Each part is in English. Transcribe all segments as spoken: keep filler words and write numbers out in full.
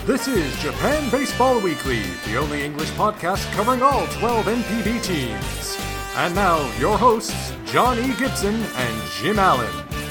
This is Japan Baseball Weekly, the only English podcast covering all twelve N P B teams. And now, your hosts, John E. Gibson and Jim Allen.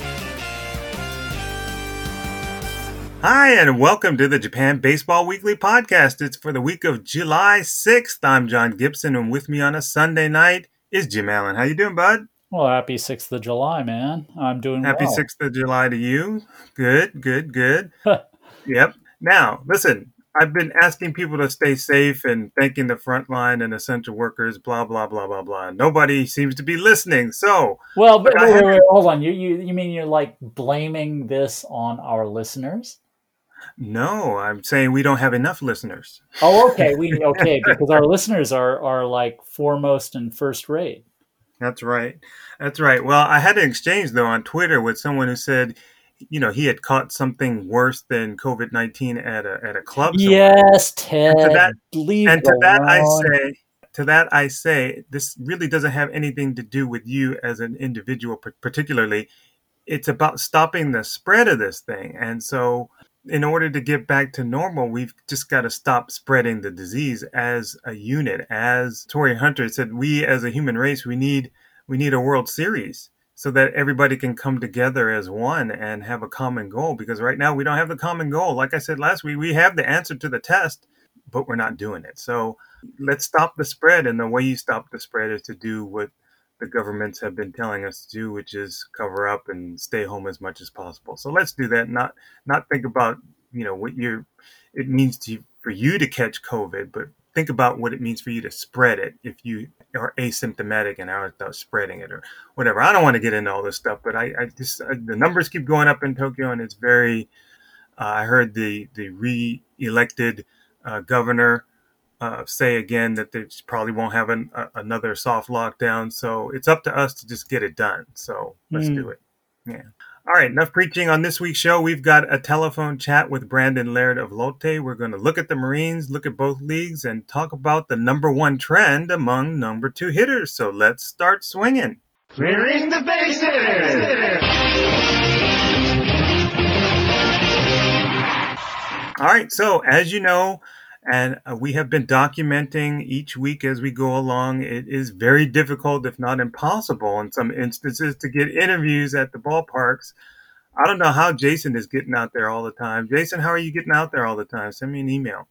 Hi, and welcome to the Japan Baseball Weekly podcast. It's for the week of July sixth. I'm John Gibson, and with me on a Sunday night is Jim Allen. How you doing, bud? Well, happy sixth of July, man. I'm doing Happy well. sixth of July to you. Good, good, good. Yep. Now, listen, I've been asking people to stay safe and thanking the frontline and essential workers, blah, blah, blah, blah, blah. Nobody seems to be listening. So, well, but wait, had... wait, wait, hold on. You, you, you mean you're like blaming this on our listeners? No, I'm saying we don't have enough listeners. Oh, okay. We okay because our listeners are are like foremost and first rate. That's right. That's right. Well, I had an exchange though on Twitter with someone who said, you know, he had caught something worse than COVID nineteen at a at a club somewhere. Yes, Ted. And to that, leave and to that I alone. say, to that I say, this really doesn't have anything to do with you as an individual, particularly. It's about stopping the spread of this thing, and so. In order to get back to normal, we've just got to stop spreading the disease as a unit. As Torii Hunter said, we as a human race, we need we need a World Series so that everybody can come together as one and have a common goal. Because right now we don't have the common goal. Like I said last week, we have the answer to the test, but we're not doing it. So let's stop the spread. And the way you stop the spread is to do what the governments have been telling us to do, which is cover up and stay home as much as possible. So let's do that. Not not think about, you know, what you're, it means to for you to catch COVID, but think about what it means for you to spread it if you are asymptomatic and are without spreading it or whatever. I don't want to get into all this stuff, but I, I just I, the numbers keep going up in Tokyo, and it's very. Uh, I heard the the re-elected uh, governor. Uh, say again that they probably won't have an, uh, another soft lockdown. So it's up to us to just get it done. So let's mm. do it. Yeah. All right. Enough preaching on this week's show. We've got a telephone chat with Brandon Laird of Lotte. We're going to look at the Marines, look at both leagues, and talk about the number one trend among number two hitters. So let's start swinging. Clearing the bases! All right. So as you know, and uh, we have been documenting each week as we go along. It is very difficult, if not impossible, in some instances, to get interviews at the ballparks. I don't know how Jason is getting out there all the time. Jason, how are you getting out there all the time? Send me an email.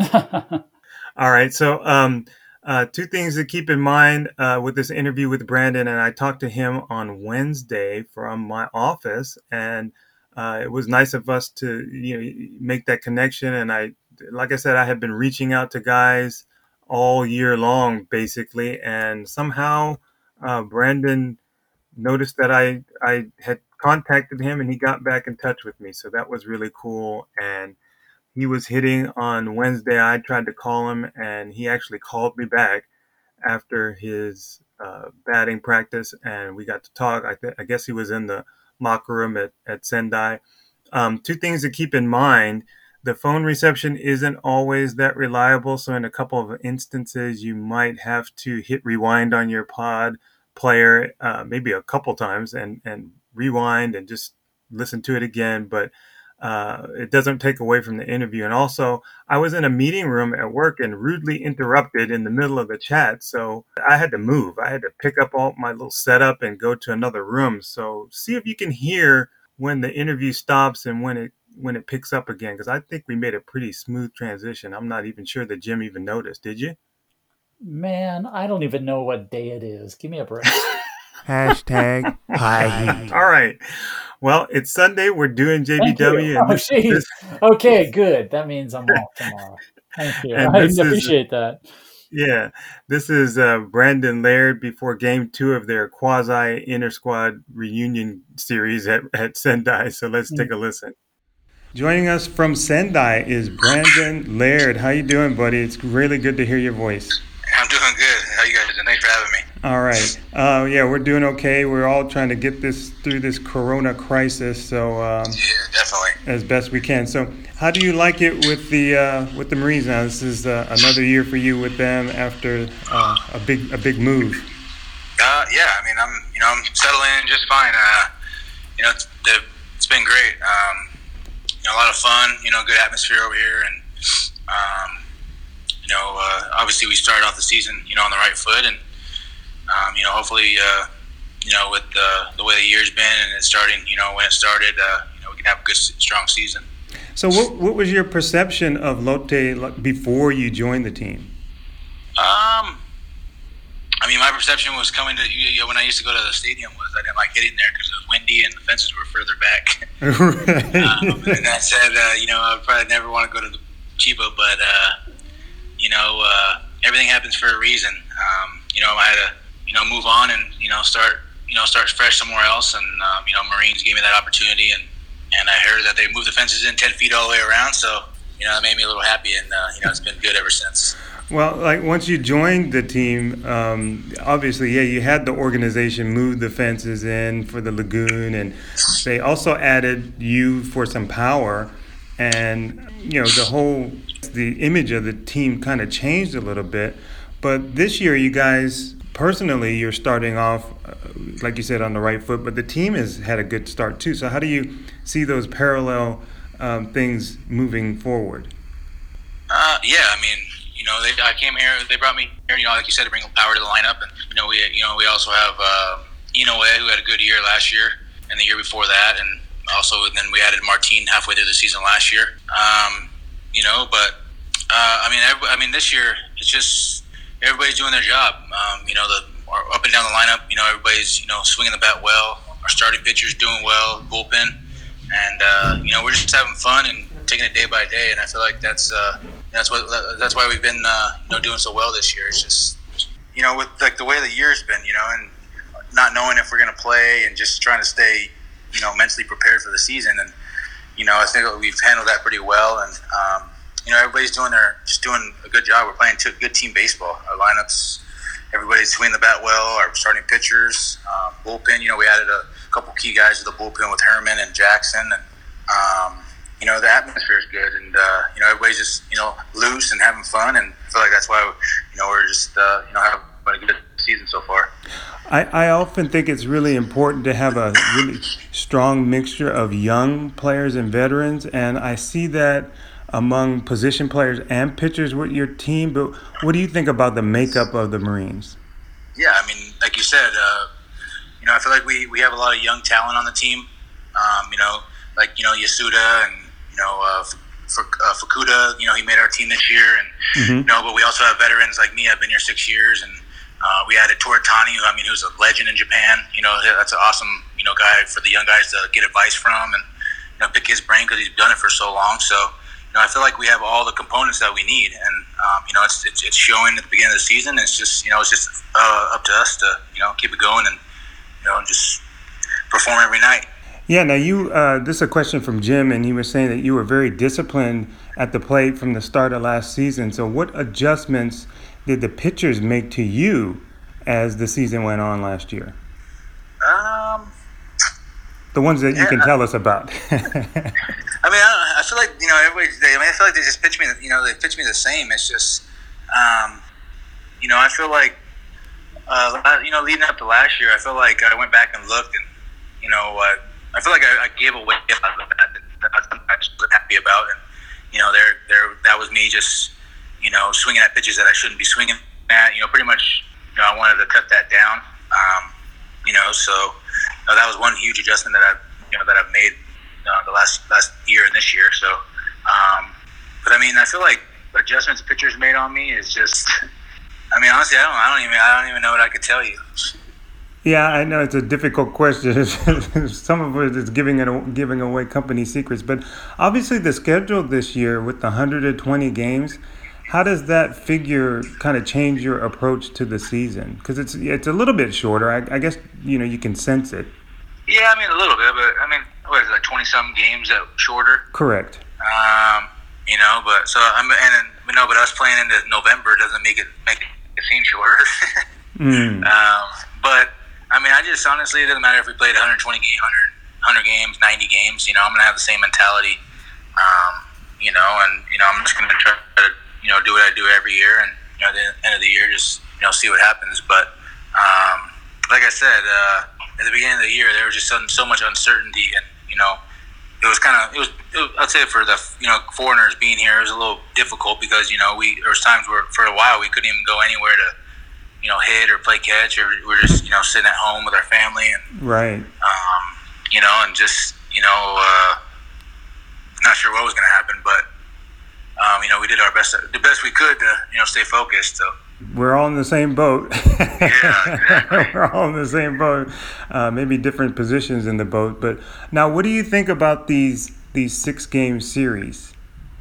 All right. So um, uh, two things to keep in mind uh, with this interview with Brandon. And I talked to him on Wednesday from my office. And uh, it was nice of us to you know make that connection. And I Like I said, I have been reaching out to guys all year long, basically, and somehow uh, Brandon noticed that I, I had contacted him and he got back in touch with me. So that was really cool. And he was hitting on Wednesday. I tried to call him and he actually called me back after his uh, batting practice and we got to talk. I, th- I guess he was in the locker room at, at Sendai. Um, two things to keep in mind. The phone reception isn't always that reliable, so in a couple of instances, you might have to hit rewind on your pod player, uh, maybe a couple times, and, and rewind and just listen to it again. But uh, it doesn't take away from the interview. And also, I was in a meeting room at work and rudely interrupted in the middle of the chat, so I had to move. I had to pick up all my little setup and go to another room. So see if you can hear when the interview stops and when it when it picks up again, because I think we made a pretty smooth transition. I'm not even sure that Jim even noticed. Did you? Man, I don't even know what day it is. Give me a break. Hashtag high heat. All right. Well, it's Sunday. We're doing J B W. And oh, this, this... Okay, good. That means I'm off tomorrow. Thank you. I appreciate is, that. Yeah. This is uh, Brandon Laird before game two of their quasi inter-squad reunion series at, at Sendai. So let's mm-hmm. take a listen. Joining us from Sendai is Brandon Laird. How you doing, buddy? It's really good to hear your voice. I'm doing good. How you guys doing? Thanks for having me. All right. Uh, yeah, we're doing okay. We're all trying to get this through this corona crisis, so um, yeah, definitely as best we can. So, how do you like it with the uh, with the Marines now? This is uh, another year for you with them after uh, a big a big move. Uh, yeah, I mean, I'm you know I'm settling in just fine. Uh, you know, it's, it's been great. Um, you know, a lot of fun. You know, good atmosphere over here, and Um, you know, uh, obviously we started off the season, you know, on the right foot, and um, you know, hopefully, uh, you know, with the, the way the year's been and it's starting, you know, when it started, uh, you know, we can have a good, strong season. So, what what was your perception of Lotte before you joined the team? Um, I mean, my perception was coming to you know, when I used to go to the stadium was I didn't like getting there because it was windy and the fences were further back. Right. um, and I said, uh, you know, I probably never want to go to the Chiba, but uh, you know, uh, everything happens for a reason. Um, you know, I had to, you know, move on and you know start, you know, start fresh somewhere else. And um, you know, Marines gave me that opportunity, and, and I heard that they moved the fences in ten feet all the way around. So you know, that made me a little happy, and uh, you know, it's been good ever since. Well, like once you joined the team, um, obviously, yeah, you had the organization move the fences in for the lagoon, and they also added you for some power, and you know the whole the image of the team kind of changed a little bit. But this year, you guys personally, you're starting off, uh, like you said, on the right foot, but the team has had a good start too. So how do you see those parallel um, things moving forward? Uh, yeah, I mean. You know, they, I came here. They brought me here. You know, like you said, to bring power to the lineup, and you know, we you know we also have uh, Inoue, who had a good year last year, and the year before that, and also then we added Martin halfway through the season last year. Um, you know, but uh, I mean, every, I mean, this year it's just everybody's doing their job. Um, you know, the up and down the lineup. You know, everybody's you know swinging the bat well. Our starting pitcher's doing well, bullpen, and uh, you know we're just having fun and taking it day by day. And I feel like that's. Uh, That's what. That's why we've been, uh, you know, doing so well this year. It's just, you know, with like the way the year's been, you know, and not knowing if we're going to play and just trying to stay, you know, mentally prepared for the season. And you know, I think we've handled that pretty well. And um, you know, everybody's doing their just doing a good job. We're playing good team baseball. Our lineups, everybody's swinging the bat well. Our starting pitchers, um, bullpen. You know, we added a couple key guys to the bullpen with Herman and Jackson, and. Um, You know, the atmosphere is good, and uh, you know, everybody's just you know loose and having fun, and I feel like that's why you know we're just uh, you know having a good season so far. I, I often think it's really important to have a really strong mixture of young players and veterans, and I see that among position players and pitchers with your team. But what do you think about the makeup of the Marines? Yeah, I mean, like you said, uh, you know, I feel like we, we have a lot of young talent on the team. Um, you know, like you know Yasuda and. You know, uh, for uh, Fukuda, you know, he made our team this year, and mm-hmm. you know, but we also have veterans like me. I've been here six years, and uh, we added Toritani, who I mean, who's a legend in Japan. You know, that's an awesome, you know, guy for the young guys to get advice from and you know pick his brain because he's done it for so long. So, you know, I feel like we have all the components that we need, and um, you know, it's, it's it's showing at the beginning of the season. It's just you know, it's just uh, up to us to you know keep it going and you know just perform every night. Yeah, now you, uh, this is a question from Jim, and he was saying that you were very disciplined at the plate from the start of last season. So what adjustments did the pitchers make to you as the season went on last year? Um, the ones that you yeah, can tell us about. I mean, I, don't, I feel like, you know, everybody, I mean, I feel like they just pitch me, you know, they pitch me the same. It's just, um, you know, I feel like, uh, you know, leading up to last year, I feel like I went back and looked and, you know, uh, I feel like I, I gave away a lot of that that I just wasn't happy about, and you know, there, there, that was me just, you know, swinging at pitches that I shouldn't be swinging at. You know, pretty much, you know, I wanted to cut that down. Um, you know, so uh, that was one huge adjustment that I, you know, that I've made uh, the last last year and this year. So, um, but I mean, I feel like adjustments pitchers made on me is just. I mean, honestly, I don't, I don't even, I don't even know what I could tell you. Yeah, I know it's a difficult question. Some of it is giving it giving away company secrets, but obviously the schedule this year with the one hundred twenty games, how does that figure kind of change your approach to the season? Because it's it's a little bit shorter. I, I guess you know you can sense it. Yeah, I mean a little bit, but I mean what is it, like twenty some games that shorter? Correct. Um, you know, but so I'm and you know, but us playing into November doesn't make it make it seem shorter. mm. Um, but. I mean, I just honestly, it doesn't matter if we played one hundred twenty games, one hundred, one hundred games, ninety games. You know, I'm gonna have the same mentality. Um, you know, and you know, I'm just gonna try to, you know, do what I do every year, and you know, at the end of the year, just you know, see what happens. But um, like I said, uh, at the beginning of the year, there was just so, so much uncertainty, and you know, it was kind of it was, it was I'd say for the you know foreigners being here, it was a little difficult because you know we there was times where for a while we couldn't even go anywhere to you know hit or play catch, or we we're just you know sitting at home with our family and right, um, you know, and just you know uh, not sure what was going to happen, but um, you know we did our best the best we could to you know stay focused. So. We're all in the same boat. Yeah, exactly. We're all in the same boat. Uh, maybe different positions in the boat. But now, what do you think about these these six game series?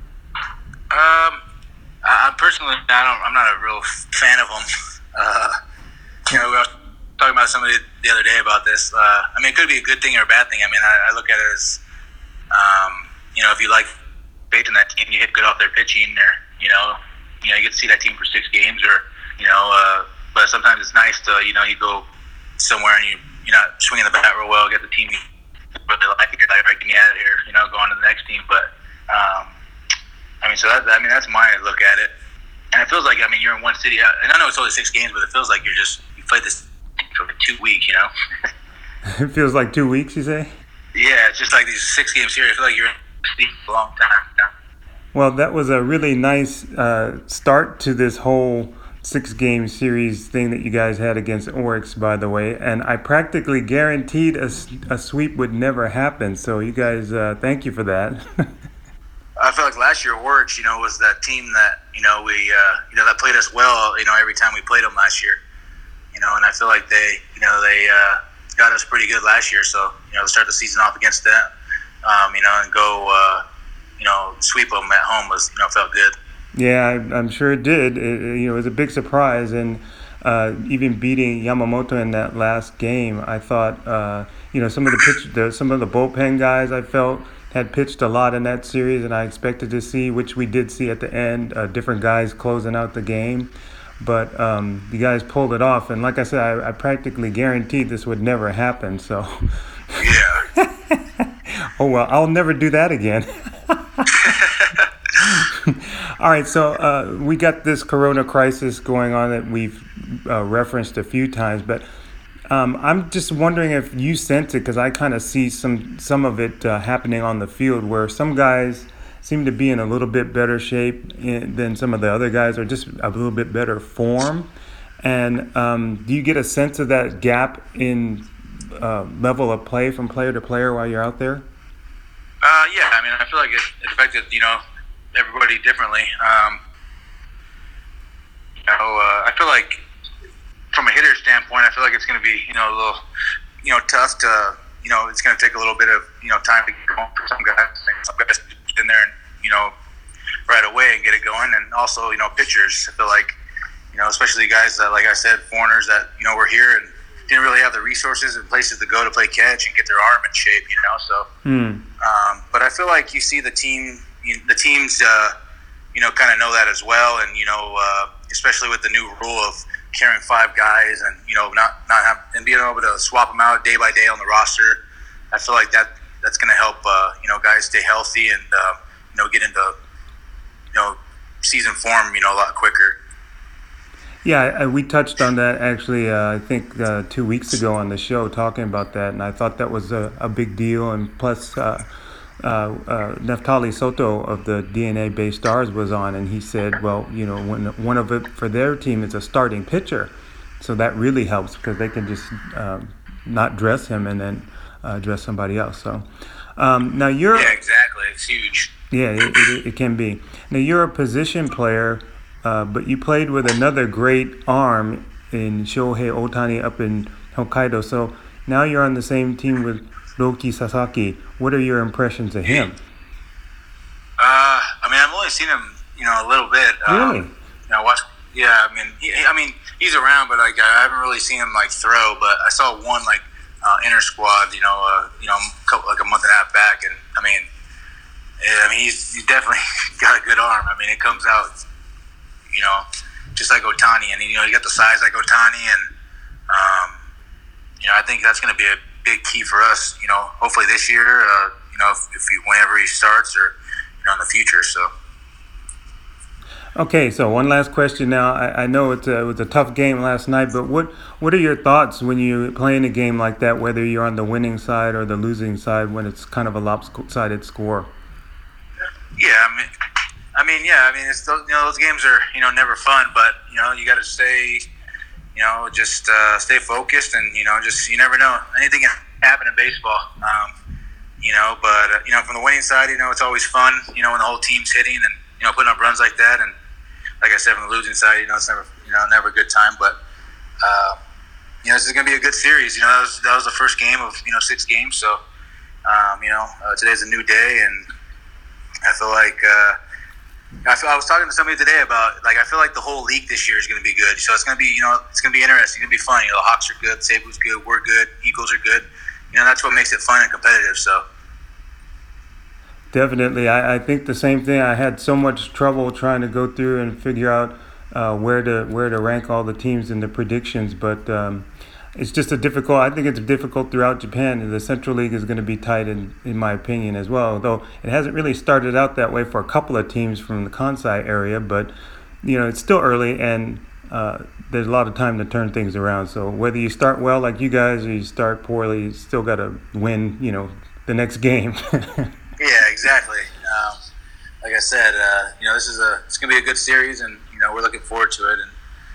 Um, I, I personally, I don't. I'm not a real fan of them. Uh, you know, we were talking about somebody the other day about this. Uh, I mean, it could be a good thing or a bad thing. I mean, I, I look at it as, um, you know, if you like faith in that team, you hit good off their pitching, or you know. You know, you get to see that team for six games, or you know, uh, but sometimes it's nice to, you know, you go somewhere and you you're not swinging the bat real well, get the team you really like, you're like, right, get me out of here, you know, go on to the next team. But um, I mean, so that I mean, that's my look at it, and it feels like I mean, you're in one city, and I know it's only six games, but it feels like you're just you played this for like two weeks, you know. It feels like two weeks, you say? Yeah, it's just like these six game series. I feel like you're in the city for a long time. You know? Well, that was a really nice uh, start to this whole six-game series thing that you guys had against Oryx, by the way. And I practically guaranteed a, a sweep would never happen. So you guys, uh, thank you for that. I feel like last year Oryx, you know, was that team that you know we, uh, you know, that played us well. You know, every time we played them last year. You know, and I feel like they, you know, they uh, got us pretty good last year. So you know, to start the season off against them, um, you know, and go. Uh, You know, sweep them at home was, you know, felt good. Yeah, I, I'm sure it did. It, you know, it was a big surprise, and uh, even beating Yamamoto in that last game, I thought, uh, you know, some of the pitch, the, some of the bullpen guys I felt had pitched a lot in that series, and I expected to see, which we did see at the end, uh, different guys closing out the game. But um, the guys pulled it off, and like I said, I, I practically guaranteed this would never happen. So, yeah. Oh well, I'll never do that again. All right, so uh, we got this corona crisis going on that we've uh, referenced a few times, but um, I'm just wondering if you sense it, because I kind of see some some of it uh, happening on the field, where some guys seem to be in a little bit better shape in, than some of the other guys, or just a little bit better form. And um, do you get a sense of that gap in uh, level of play from player to player while you're out there? Uh, yeah, I mean, I feel like it, it affected, you know, everybody differently. Um, you know, uh, I feel like from a hitter standpoint, I feel like it's going to be, you know, a little, you know, tough to, you know, it's going to take a little bit of, you know, time to get going for some guys. Some guys get in there and, you know, right away and get it going. And also, you know, pitchers, I feel like, you know, especially guys that, like I said, foreigners that, you know, were here and didn't really have the resources and places to go to play catch and get their arm in shape, you know. So, Hmm. um, but I feel like you see the team, you, the teams, uh, you know, kind of know that as well, and you know, uh, especially with the new rule of carrying five guys, and you know, not not have and being able to swap them out day by day on the roster. I feel like that that's going to help, uh, you know, guys stay healthy and uh, you know, get into, you know, season form, you know, a lot quicker. Yeah, we touched on that actually, uh, I think uh, two weeks ago on the show, talking about that, and I thought that was a, a big deal. And plus, uh, uh, uh, Neftali Soto of the D N A-based Stars was on, and he said, well, you know, when one of it for their team is a starting pitcher, so that really helps because they can just um, not dress him and then uh, dress somebody else. So um, now you're yeah, exactly. It's huge. Yeah, it, it, it can be. Now you're a position player. Uh, but you played with another great arm in Shohei Ohtani up in Hokkaido. So now you're on the same team with Roki Sasaki. What are your impressions of him? Uh, I mean, I've only seen him, you know, a little bit. Really? Um, you know, watch. Yeah, I mean, he, I mean, he's around, but like I haven't really seen him like throw. But I saw one like uh, inter squad, you know, uh, you know, couple, like a month and a half back, and I mean, yeah, I mean, he's, he's definitely got a good arm. I mean, it comes out. You know, just like Ohtani, and you know, you got the size like Ohtani, and um, you know, I think that's going to be a big key for us. You know, hopefully this year, uh, you know, if, if he, whenever he starts, or you know, in the future. So, Okay, so one last question now. I, I know it's a, it was a tough game last night, but what what are your thoughts when you play in a game like that, whether you're on the winning side or the losing side, when it's kind of a lopsided score? Yeah, I mean, I mean, yeah, I mean, it's those, you know, those games are, you know, never fun, but you know, you got to stay, you know, just uh, stay focused, and you know, just you never know, anything can happen in baseball. Um, you know, but uh, you know, from the winning side, you know, it's always fun, you know, when the whole team's hitting and you know, putting up runs like that, and like I said, from the losing side, you know, it's never, you know, never a good time, but. Uh, you know, this is going to be a good series. You know, that was, that was the first game of, you know, six games. So, um, you know, uh, today's a new day, and I feel like uh, I feel I was talking to somebody today about, like, I feel like the whole league this year is going to be good. So it's going to be, you know, it's going to be interesting. It's going to be fun. You know, the Hawks are good, Sabres good, we're good, Eagles are good. You know, that's what makes it fun and competitive. So. Definitely. I, I think the same thing. I had so much trouble trying to go through and figure out uh, where to where to rank all the teams in the predictions, but um, it's just a difficult. I think it's difficult throughout Japan. The Central League is going to be tight, in, in my opinion, as well. Though it hasn't really started out that way for a couple of teams from the Kansai area, but you know it's still early, and uh, there's a lot of time to turn things around. So whether you start well like you guys or you start poorly, you still got to win. You know, the next game. Yeah, exactly. Um, like I said, uh, you know, this is a it's gonna be a good series, and you know, we're looking forward to it. And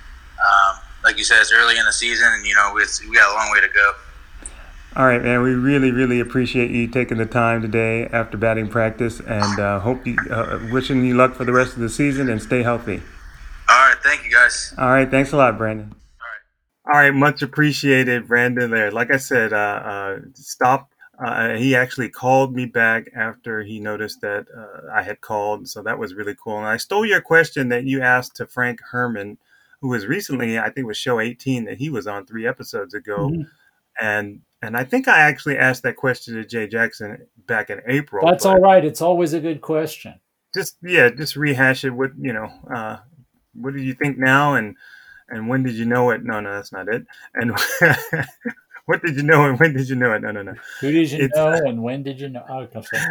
um, like you said, it's early in the season, and you know, it's, we got a long way to go. All right, man. We really, really appreciate you taking the time today after batting practice, and uh, hope you uh, wishing you luck for the rest of the season, and stay healthy. All right, thank you, guys. All right, thanks a lot, Brandon. All right, all right, much appreciated, Brandon. There, like I said, uh, uh, stop. Uh, he actually called me back after he noticed that uh, I had called, so that was really cool. And I stole your question that you asked to Frank Herman, who was recently, I think it was show eighteen that he was on three episodes ago. Mm-hmm. And and I think I actually asked that question to Jay Jackson back in April. That's all right. It's always a good question. Just, yeah, just rehash it with, you know, uh, what do you think now? And, and when did you know it? No, no, that's not it. And what did you know and when did you know it? No, no, no. Who did you it's, know and when did you know? Oh,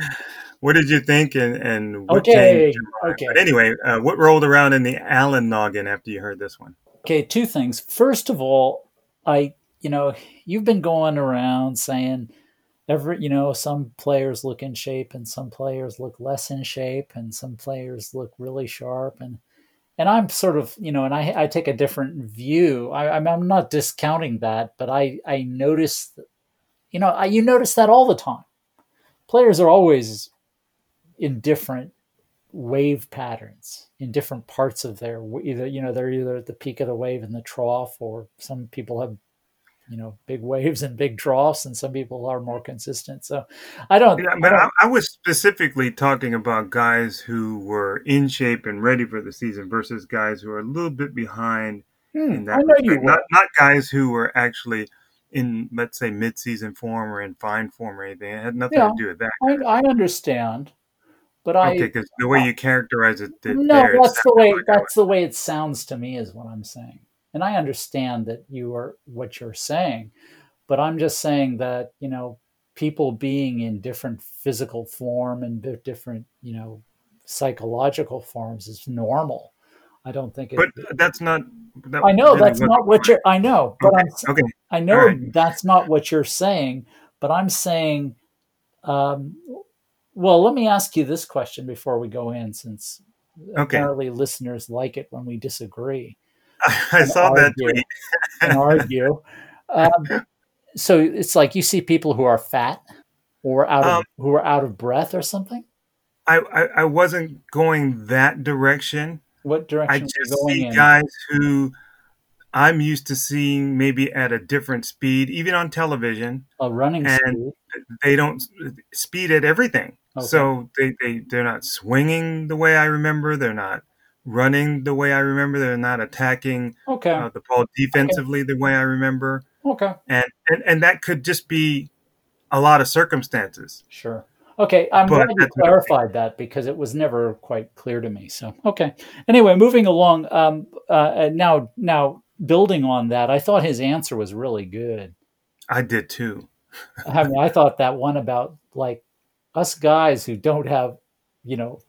what did you think and, and what okay. changed? Okay. But anyway, uh, what rolled around in the Allen noggin after you heard this one? Okay, two things. First of all, I, you know, you've been going around saying every, you know, some players look in shape and some players look less in shape and some players look really sharp. And And I'm sort of, you know, and I, I take a different view. I, I'm, I'm not discounting that, but I, I notice, you know, I, you notice that all the time. Players are always in different wave patterns, in different parts of their, either, you know, they're either at the peak of the wave and the trough, or some people have, you know, big waves and big troughs, and some people are more consistent. So I don't. Yeah, but I, don't, I, I was specifically talking about guys who were in shape and ready for the season versus guys who are a little bit behind hmm, in that I know you respect. Not, not guys who were actually in, let's say, mid-season form or in fine form or anything. It had nothing yeah, to do with that. I, I understand. But I okay, because the way you characterize it, it no, there, that's the way like that's the way it sounds to me, is what I'm saying. And I understand that you are what you're saying, but I'm just saying that, you know, people being in different physical form and different, you know, psychological forms is normal. I don't think it. But that's not. That I know really that's not what you're. I know, but okay, I'm. Okay. I know right. that's not what you're saying, but I'm saying. Um, well, let me ask you this question before we go in, since okay. apparently listeners like it when we disagree. I saw argue, that tweet. and argue. Um, so it's like you see people who are fat or out of um, who are out of breath or something. I, I, I wasn't going that direction. What direction? I just see in? guys who I'm used to seeing maybe at a different speed, even on television. A running and speed. They don't speed at everything. Okay. So they, they, they're not swinging the way I remember. They're not running the way I remember. They're not attacking okay. uh, the ball defensively okay. the way I remember. Okay. And, and and that could just be a lot of circumstances. Sure. Okay. I'm but glad you clarified that, because it was never quite clear to me. So, okay. Anyway, moving along. Um, uh, now, now building on that, I thought his answer was really good. I did too. I mean, I thought that one about like us guys who don't have, you know,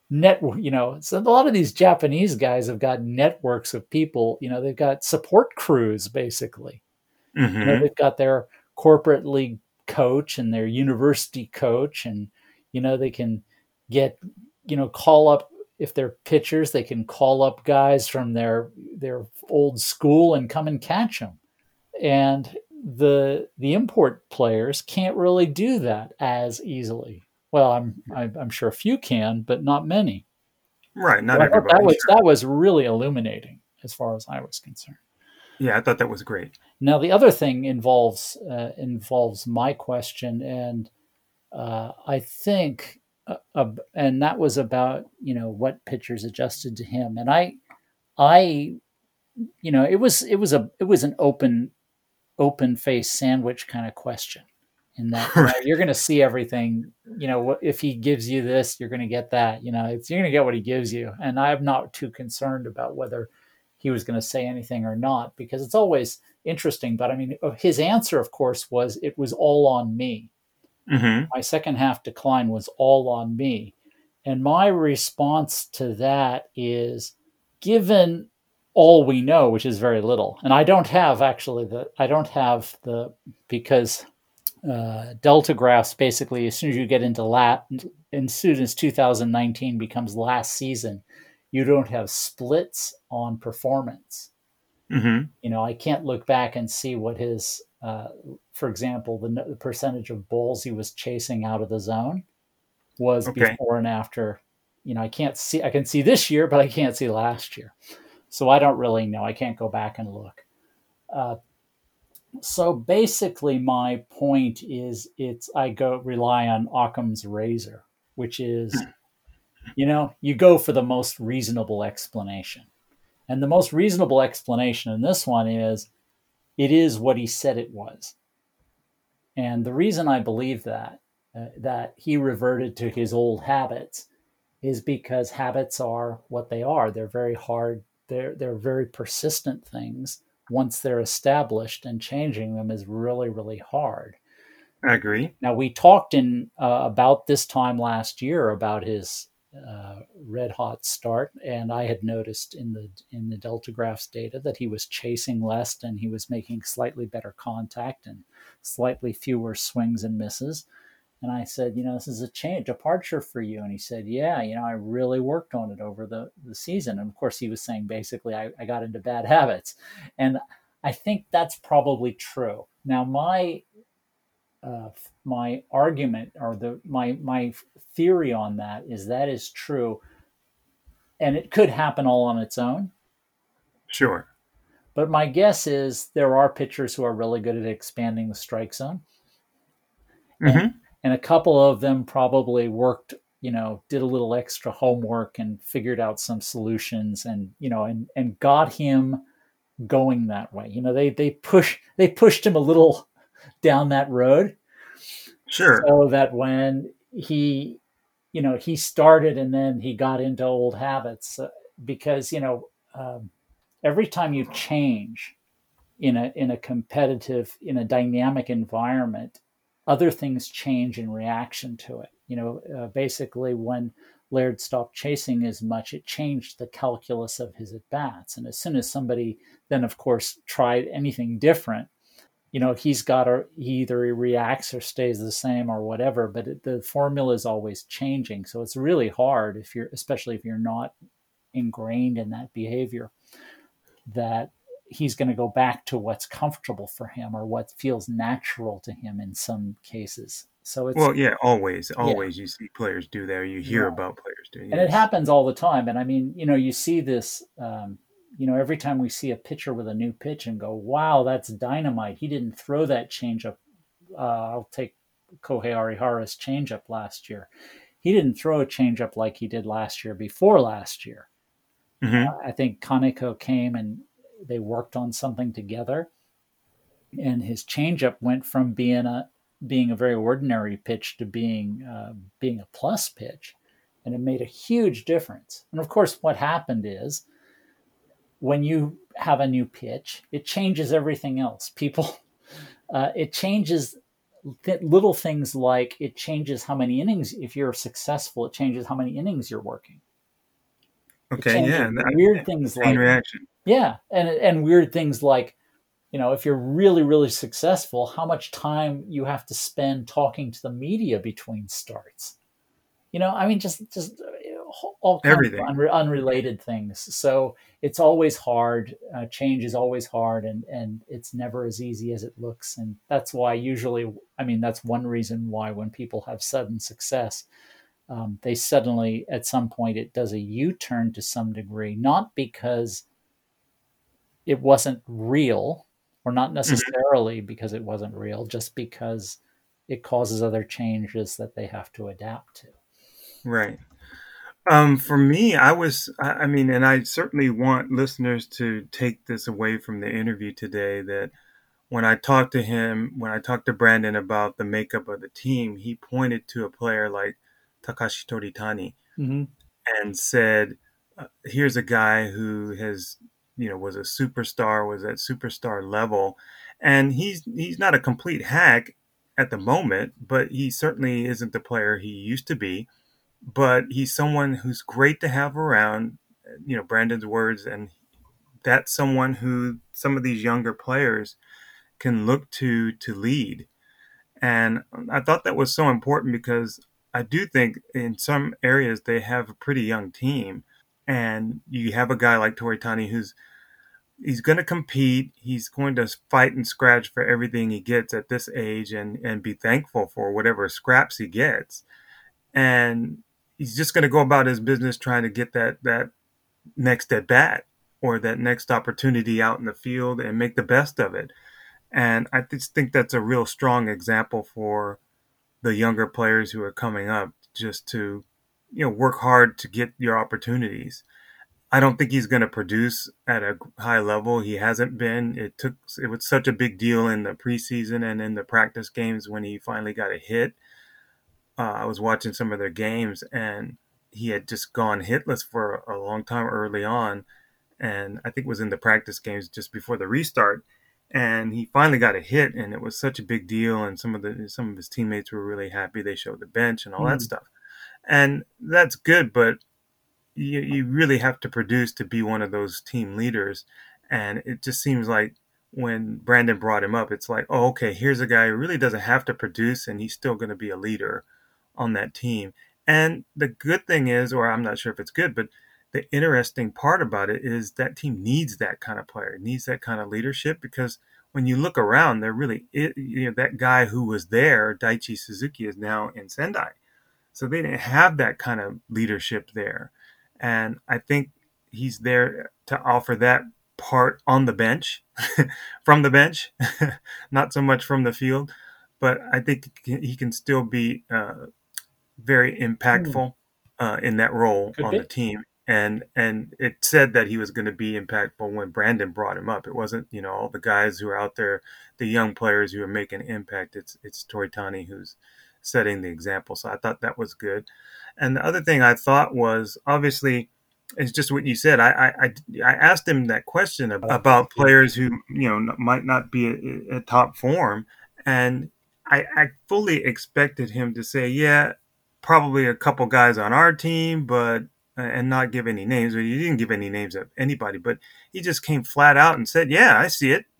net, you know, so a lot of these Japanese guys have got networks of people, you know, they've got support crews basically. Mm-hmm. You know, they've got their corporate league coach and their university coach, and, you know, they can get, you know, call up, if they're pitchers, they can call up guys from their, their old school and come and catch them. And the, the import players can't really do that as easily. Well, I'm, I'm sure a few can, but not many. Right. Not so everybody. That was, that was really illuminating as far as I was concerned. Yeah, I thought that was great. Now, the other thing involves uh, involves my question, and uh, I think, uh, uh, and that was about, you know, what pitchers adjusted to him, and I, I, you know, it was it was a it was an open open face sandwich kind of question, in that, you know, you're going to see everything. You know, if he gives you this, you're going to get that. You know, it's, you're going to get what he gives you, and I'm not too concerned about whether he was going to say anything or not, because it's always interesting. But I mean, his answer, of course, was it was all on me. Mm-hmm. My second half decline was all on me. And my response to that is, given all we know, which is very little, and I don't have actually the, I don't have the, because uh, Delta graphs, basically, as soon as you get into lat, as soon as two thousand nineteen becomes last season, you don't have splits on performance. Mm-hmm. You know, I can't look back and see what his, uh, for example, the, the percentage of balls he was chasing out of the zone was Okay. before and after. You know, I can't see, I can see this year, but I can't see last year. So I don't really know. I can't go back and look. Uh, so basically my point is it's, I go rely on Occam's razor, which is, you know, you go for the most reasonable explanation. And the most reasonable explanation in this one is it is what he said it was. And the reason I believe that, uh, that he reverted to his old habits, is because habits are what they are. They're very hard. They're, they're very persistent things. Once they're established, and changing them is really, really hard. I agree. Now, we talked in uh, about this time last year about his uh, red hot start, and I had noticed in the in the Delta Graphs data that he was chasing less, and he was making slightly better contact and slightly fewer swings and misses. And I said, you know, this is a change, departure for you. And he said, yeah, you know, I really worked on it over the, the season. And of course, he was saying basically, I, I got into bad habits. And I think that's probably true. Now, my uh, my argument, or the my my theory on that is that is true. And it could happen all on its own. Sure. But my guess is there are pitchers who are really good at expanding the strike zone. Mm-hmm. And, and a couple of them probably worked, you know, did a little extra homework and figured out some solutions, and, you know, and, and got him going that way. You know, they, they push, they pushed him a little down that road. Sure. So that when he, you know, he started and then he got into old habits, uh, because, you know, um, every time you change in a, in a competitive, in a dynamic environment, other things change in reaction to it. You know, uh, basically when Laird stopped chasing as much, it changed the calculus of his at-bats. And as soon as somebody then, of course, tried anything different, you know, he's got to, he either he reacts or stays the same or whatever, but it, the formula is always changing. So it's really hard if you're, especially if you're not ingrained in that behavior, that he's going to go back to what's comfortable for him or what feels natural to him in some cases. So it's, well, yeah, always, always yeah. You see players do that. Or you hear yeah. about players doing it. And it happens all the time. And I mean, you know, you see this, um, you know, every time we see a pitcher with a new pitch and go, wow, that's dynamite. He didn't throw that changeup. Uh, I'll take Kohei Arihara's changeup last year. He didn't throw a changeup like he did last year before last year. Mm-hmm. Uh, I think Kaneko came and they worked on something together, and his changeup went from being a being a very ordinary pitch to being uh, being a plus pitch, and it made a huge difference. And of course, what happened is when you have a new pitch, it changes everything else. People, uh, it changes th- little things like it changes how many innings. If you're successful, it changes how many innings you're working. It Okay, changes yeah, that, weird things chain like reaction. yeah, and and weird things like, you know, if you're really really successful, how much time you have to spend talking to the media between starts. You know, I mean, just just uh, all kinds of Everything. unre- unrelated things. So it's always hard. Uh, change is always hard, and and it's never as easy as it looks. And that's why usually, I mean, that's one reason why when people have sudden success, um, they suddenly at some point it does a U-turn to some degree, not because it wasn't real, or not Mhm. necessarily because it wasn't real, just because it causes other changes that they have to adapt to. Right. Um, for me, I was, I, I mean, and I certainly want listeners to take this away from the interview today that when I talked to him, when I talked to Brandon about the makeup of the team, he pointed to a player like Takashi Toritani Mm-hmm. and said, uh, here's a guy who has, you know, was a superstar, was at superstar level. And he's, he's not a complete hack at the moment, but he certainly isn't the player he used to be. But he's someone who's great to have around, you know, Brandon's words. And that's someone who some of these younger players can look to to lead. And I thought that was so important because I do think in some areas they have a pretty young team. And you have a guy like Toritani who's he's going to compete. He's going to fight and scratch for everything he gets at this age and, and be thankful for whatever scraps he gets. And he's just going to go about his business trying to get that, that next at bat or that next opportunity out in the field and make the best of it. And I just think that's a real strong example for the younger players who are coming up just to, you know, work hard to get your opportunities. I don't think he's going to produce at a high level. He hasn't been. It took, it was such a big deal in the preseason and in the practice games when he finally got a hit. Uh, I was watching some of their games and he had just gone hitless for a long time early on. And I think it was in the practice games just before the restart. And he finally got a hit, and it was such a big deal. And some of the some of his teammates were really happy. They showed the bench and all that Mm. stuff, and that's good. But you you really have to produce to be one of those team leaders. And it just seems like when Brandon brought him up, it's like, oh, okay, here's a guy who really doesn't have to produce, and he's still going to be a leader on that team. And the good thing is, or I'm not sure if it's good, but the interesting part about it is that team needs that kind of player, needs that kind of leadership because when you look around, they're really, you know, that guy who was there, Daichi Suzuki, is now in Sendai. So they didn't have that kind of leadership there. And I think he's there to offer that part on the bench, from the bench, not so much from the field. But I think he can still be uh, very Mm. impactful uh, in that role Could on be. the team. And and it said that he was going to be impactful when Brandon brought him up. It wasn't, you know, all the guys who are out there, the young players who are making an impact. It's it's Toritani who's setting the example. So I thought that was good. And the other thing I thought was obviously it's just what you said. I I, I asked him that question about players who you know might not be at, at top form, and I, I fully expected him to say, yeah, probably a couple guys on our team, but and not give any names. But he didn't give any names of anybody, but he just came flat out and said, yeah, I see it.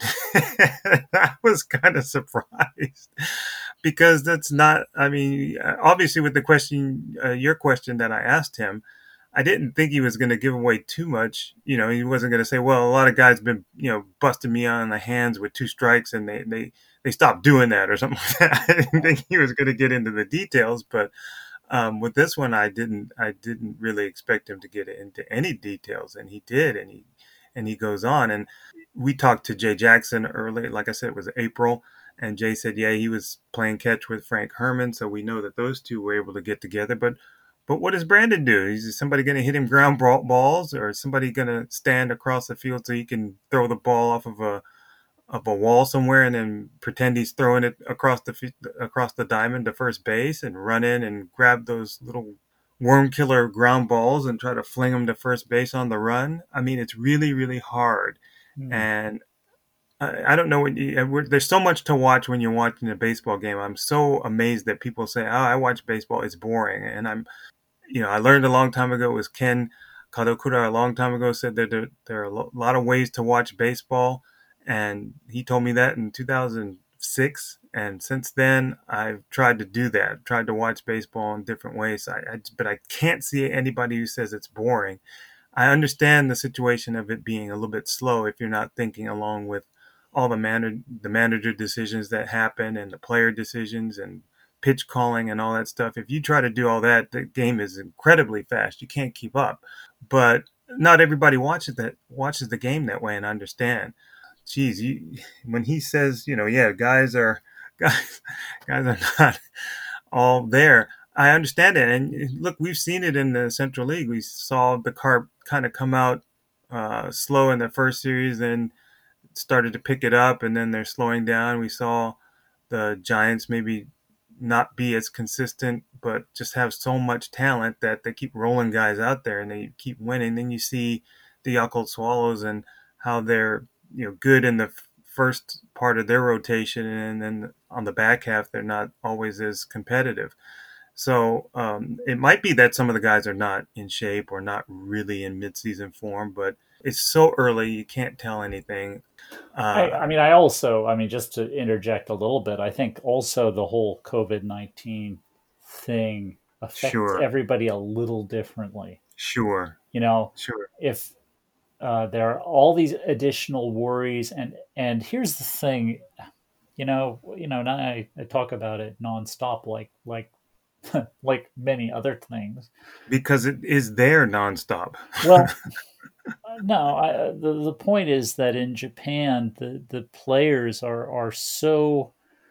I was kind of surprised because that's not, I mean, obviously with the question, uh, your question that I asked him, I didn't think he was going to give away too much. You know, he wasn't going to say, well, a lot of guys been, you know, busting me on the hands with two strikes and they, they, they stopped doing that or something like that. I didn't think he was going to get into the details, but um, with this one, I didn't, I didn't really expect him to get into any details, and he did, and he, and he goes on. And we talked to Jay Jackson early, like I said, it was April, and Jay said, yeah, he was playing catch with Frank Herman, so we know that those two were able to get together. But, but what does Brandon do? Is somebody going to hit him ground balls, or is somebody going to stand across the field so he can throw the ball off of a of a wall somewhere and then pretend he's throwing it across the across the diamond to first base and run in and grab those little worm killer ground balls and try to fling them to first base on the run? I mean, it's really, really hard. Mm. And I, I don't know what you, we're- there's so much to watch when you're watching a baseball game. I'm so amazed that people say, "Oh, I watch baseball; it's boring." And I'm, you know, I learned a long time ago. It was Ken Kadokura a long time ago said that there, there are a lo- lot of ways to watch baseball, and he told me that in two thousand six. And since then, I've tried to do that. Tried to watch baseball in different ways. I, I but I can't see anybody who says it's boring. I understand the situation of it being a little bit slow if you're not thinking along with all the man the manager decisions that happen and the player decisions and pitch calling and all that stuff. If you try to do all that, the game is incredibly fast. You can't keep up. But not everybody watches that watches the game that way and understand. Geez, you, when he says, you know, yeah, guys are guys guys are not all there. I understand it. And look, we've seen it in the Central League. We saw the Carp kind of come out uh, slow in the first series, then started to pick it up, and then they're slowing down. We saw the Giants maybe not be as consistent, but just have so much talent that they keep rolling guys out there and they keep winning. Then you see the Yakult Swallows and how they're, you know, good in the first part of their rotation, and then on the back half they're not always as competitive. So um, it might be that some of the guys are not in shape or not really in midseason form, but it's so early you can't tell anything. I, Uh, I mean, I also, I mean, just to interject a little bit, I think also the whole COVID nineteen thing affects sure, everybody a little differently. sure, You know, sure. if uh, there are all these additional worries, and and here's the thing, you know, you know, now I, I talk about it nonstop, like like like many other things. Because it is there nonstop. Well, no, I, the the point is that in Japan, the the players are are so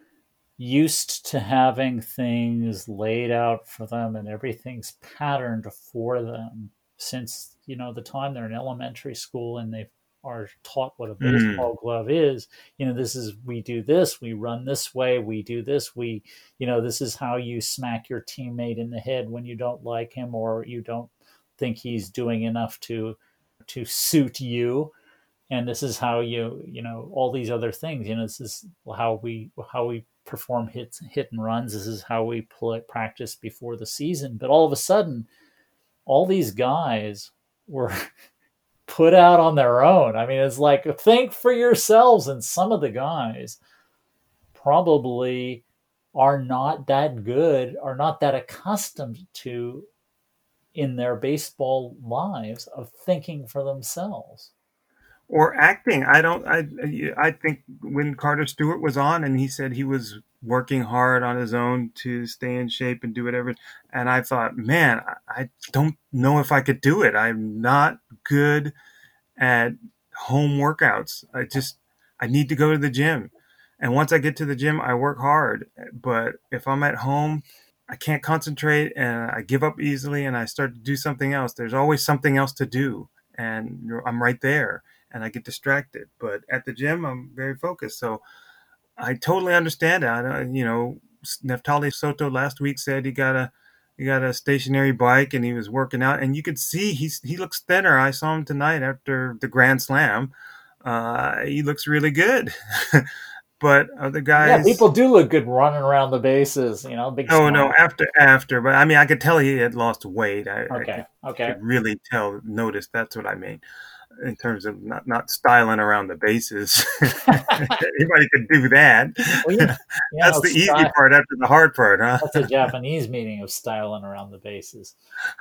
used to having things laid out for them and everything's patterned for them since, you know, the time they're in elementary school and they are taught what a Mm, baseball glove is. You know, this is, we do this, we run this way, we do this, we, you know, this is how you smack your teammate in the head when you don't like him or you don't think he's doing enough to to suit you. And this is how you, you know, all these other things, you know, this is how we how we perform hits hit and runs. This is how we play practice before the season. But all of a sudden, all these guys were put out on their own. I mean, it's like, think for yourselves. And some of the guys probably are not that good, are not that accustomed to, in their baseball lives, of thinking for themselves. or acting. I don't. I. I think when Carter Stewart was on and he said he was working hard on his own to stay in shape and do whatever, and I thought, man, I I don't know if I could do it. I'm not good at home workouts. I just I need to go to the gym. And once I get to the gym, I work hard. But if I'm at home, I can't concentrate and I give up easily and I start to do something else. There's always something else to do and you're, I'm right there and I get distracted. But at the gym, I'm very focused. So I totally understand that. I, you know, Neftali Soto last week said he got a he got a stationary bike and he was working out, and you could see he's he looks thinner. I saw him tonight after the Grand Slam. Uh, he looks really good. But other Yeah, guys, people do look good running around the bases, you know, big oh no, smile. after after. But I mean, I could tell he had lost weight. I, I Okay, could okay. could really tell, notice. That's what I mean in terms of not, not styling around the bases. Anybody could do that. Well, you know, you That's know, the easy style, part after the hard part, huh? that's a Japanese meaning of styling around the bases.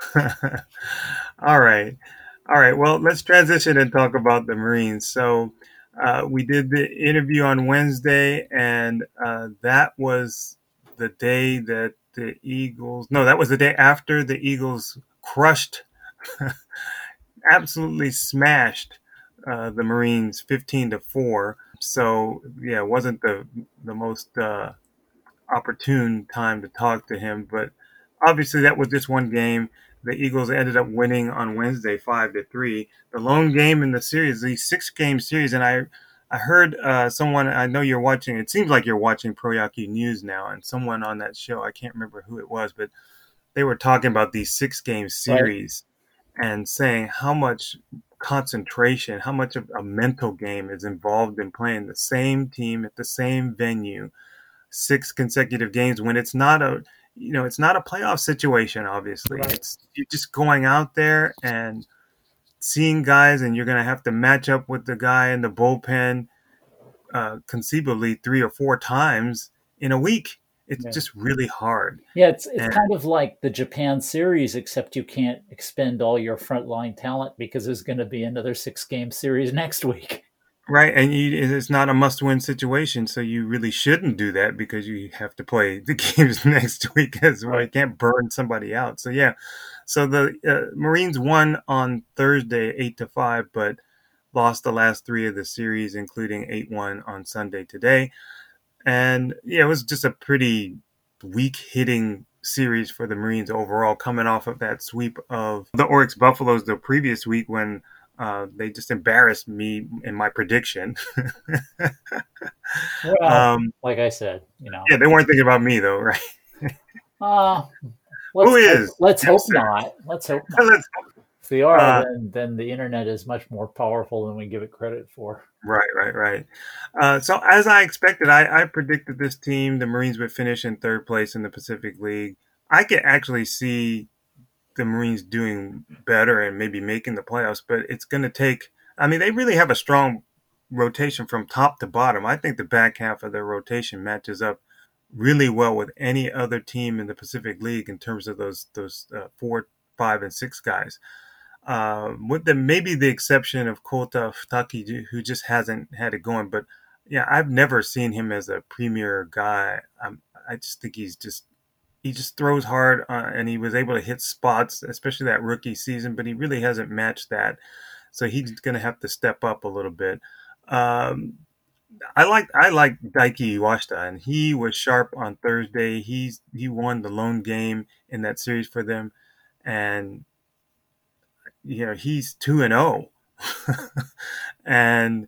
All right. All right. Well, let's transition and talk about the Marines. So uh, we did the interview on Wednesday, and uh, that was the day that the Eagles, no, that was the day after the Eagles crushed, absolutely smashed uh, the Marines fifteen to four. So, yeah, it wasn't the, the most uh, opportune time to talk to him, but obviously that was just one game. The Eagles ended up winning on Wednesday five to three. The lone game in the series, the six game series, and I I heard uh, someone, I know you're watching, it seems like you're watching Pro Yaku News now, and someone on that show, I can't remember who it was, but they were talking about these six game Right. series and saying how much concentration, how much of a mental game is involved in playing the same team at the same venue, six consecutive games when it's not a, you know, it's not a playoff situation. Obviously, Right. it's you're just going out there and seeing guys, and you're going to have to match up with the guy in the bullpen, uh, conceivably three or four times in a week. It's Yeah. just really hard. Yeah, it's it's And- kind of like the Japan series, except you can't expend all your frontline talent because there's going to be another six game series next week. Right, and you, it's not a must-win situation, so you really shouldn't do that because you have to play the games next week as well. You Right. can't burn somebody out. So yeah, so the uh, Marines won on Thursday eight to five, but lost the last three of the series, including eight one on Sunday today. And yeah, it was just a pretty weak hitting series for the Marines overall, coming off of that sweep of the Oryx Buffaloes the previous week when uh, they just embarrassed me in my prediction. Well, um, like I said, you know, yeah, they weren't thinking about me though, right? uh, let's, Who is? Let's Yes, hope sir. not. Let's hope not. Let's- If they are, Uh, then then the internet is much more powerful than we give it credit for. Right, right, right. Uh, so as I expected, I, I predicted this team, the Marines would finish in third place in the Pacific League. I could actually see the Marines doing better and maybe making the playoffs, but it's going to take, I mean, they really have a strong rotation from top to bottom. I think the back half of their rotation matches up really well with any other team in the Pacific League in terms of those, those uh, four, five, and six guys. Uh, with the maybe the exception of Kota Futaki, who just hasn't had it going. But yeah, I've never seen him as a premier guy. I'm, I just think he's just he just throws hard, uh, and he was able to hit spots, especially that rookie season. But he really hasn't matched that, so he's going to have to step up a little bit. Um, I like I like Daiki Iwashita, and he was sharp on Thursday. He's he won the lone game in that series for them, and you know, he's two and oh. And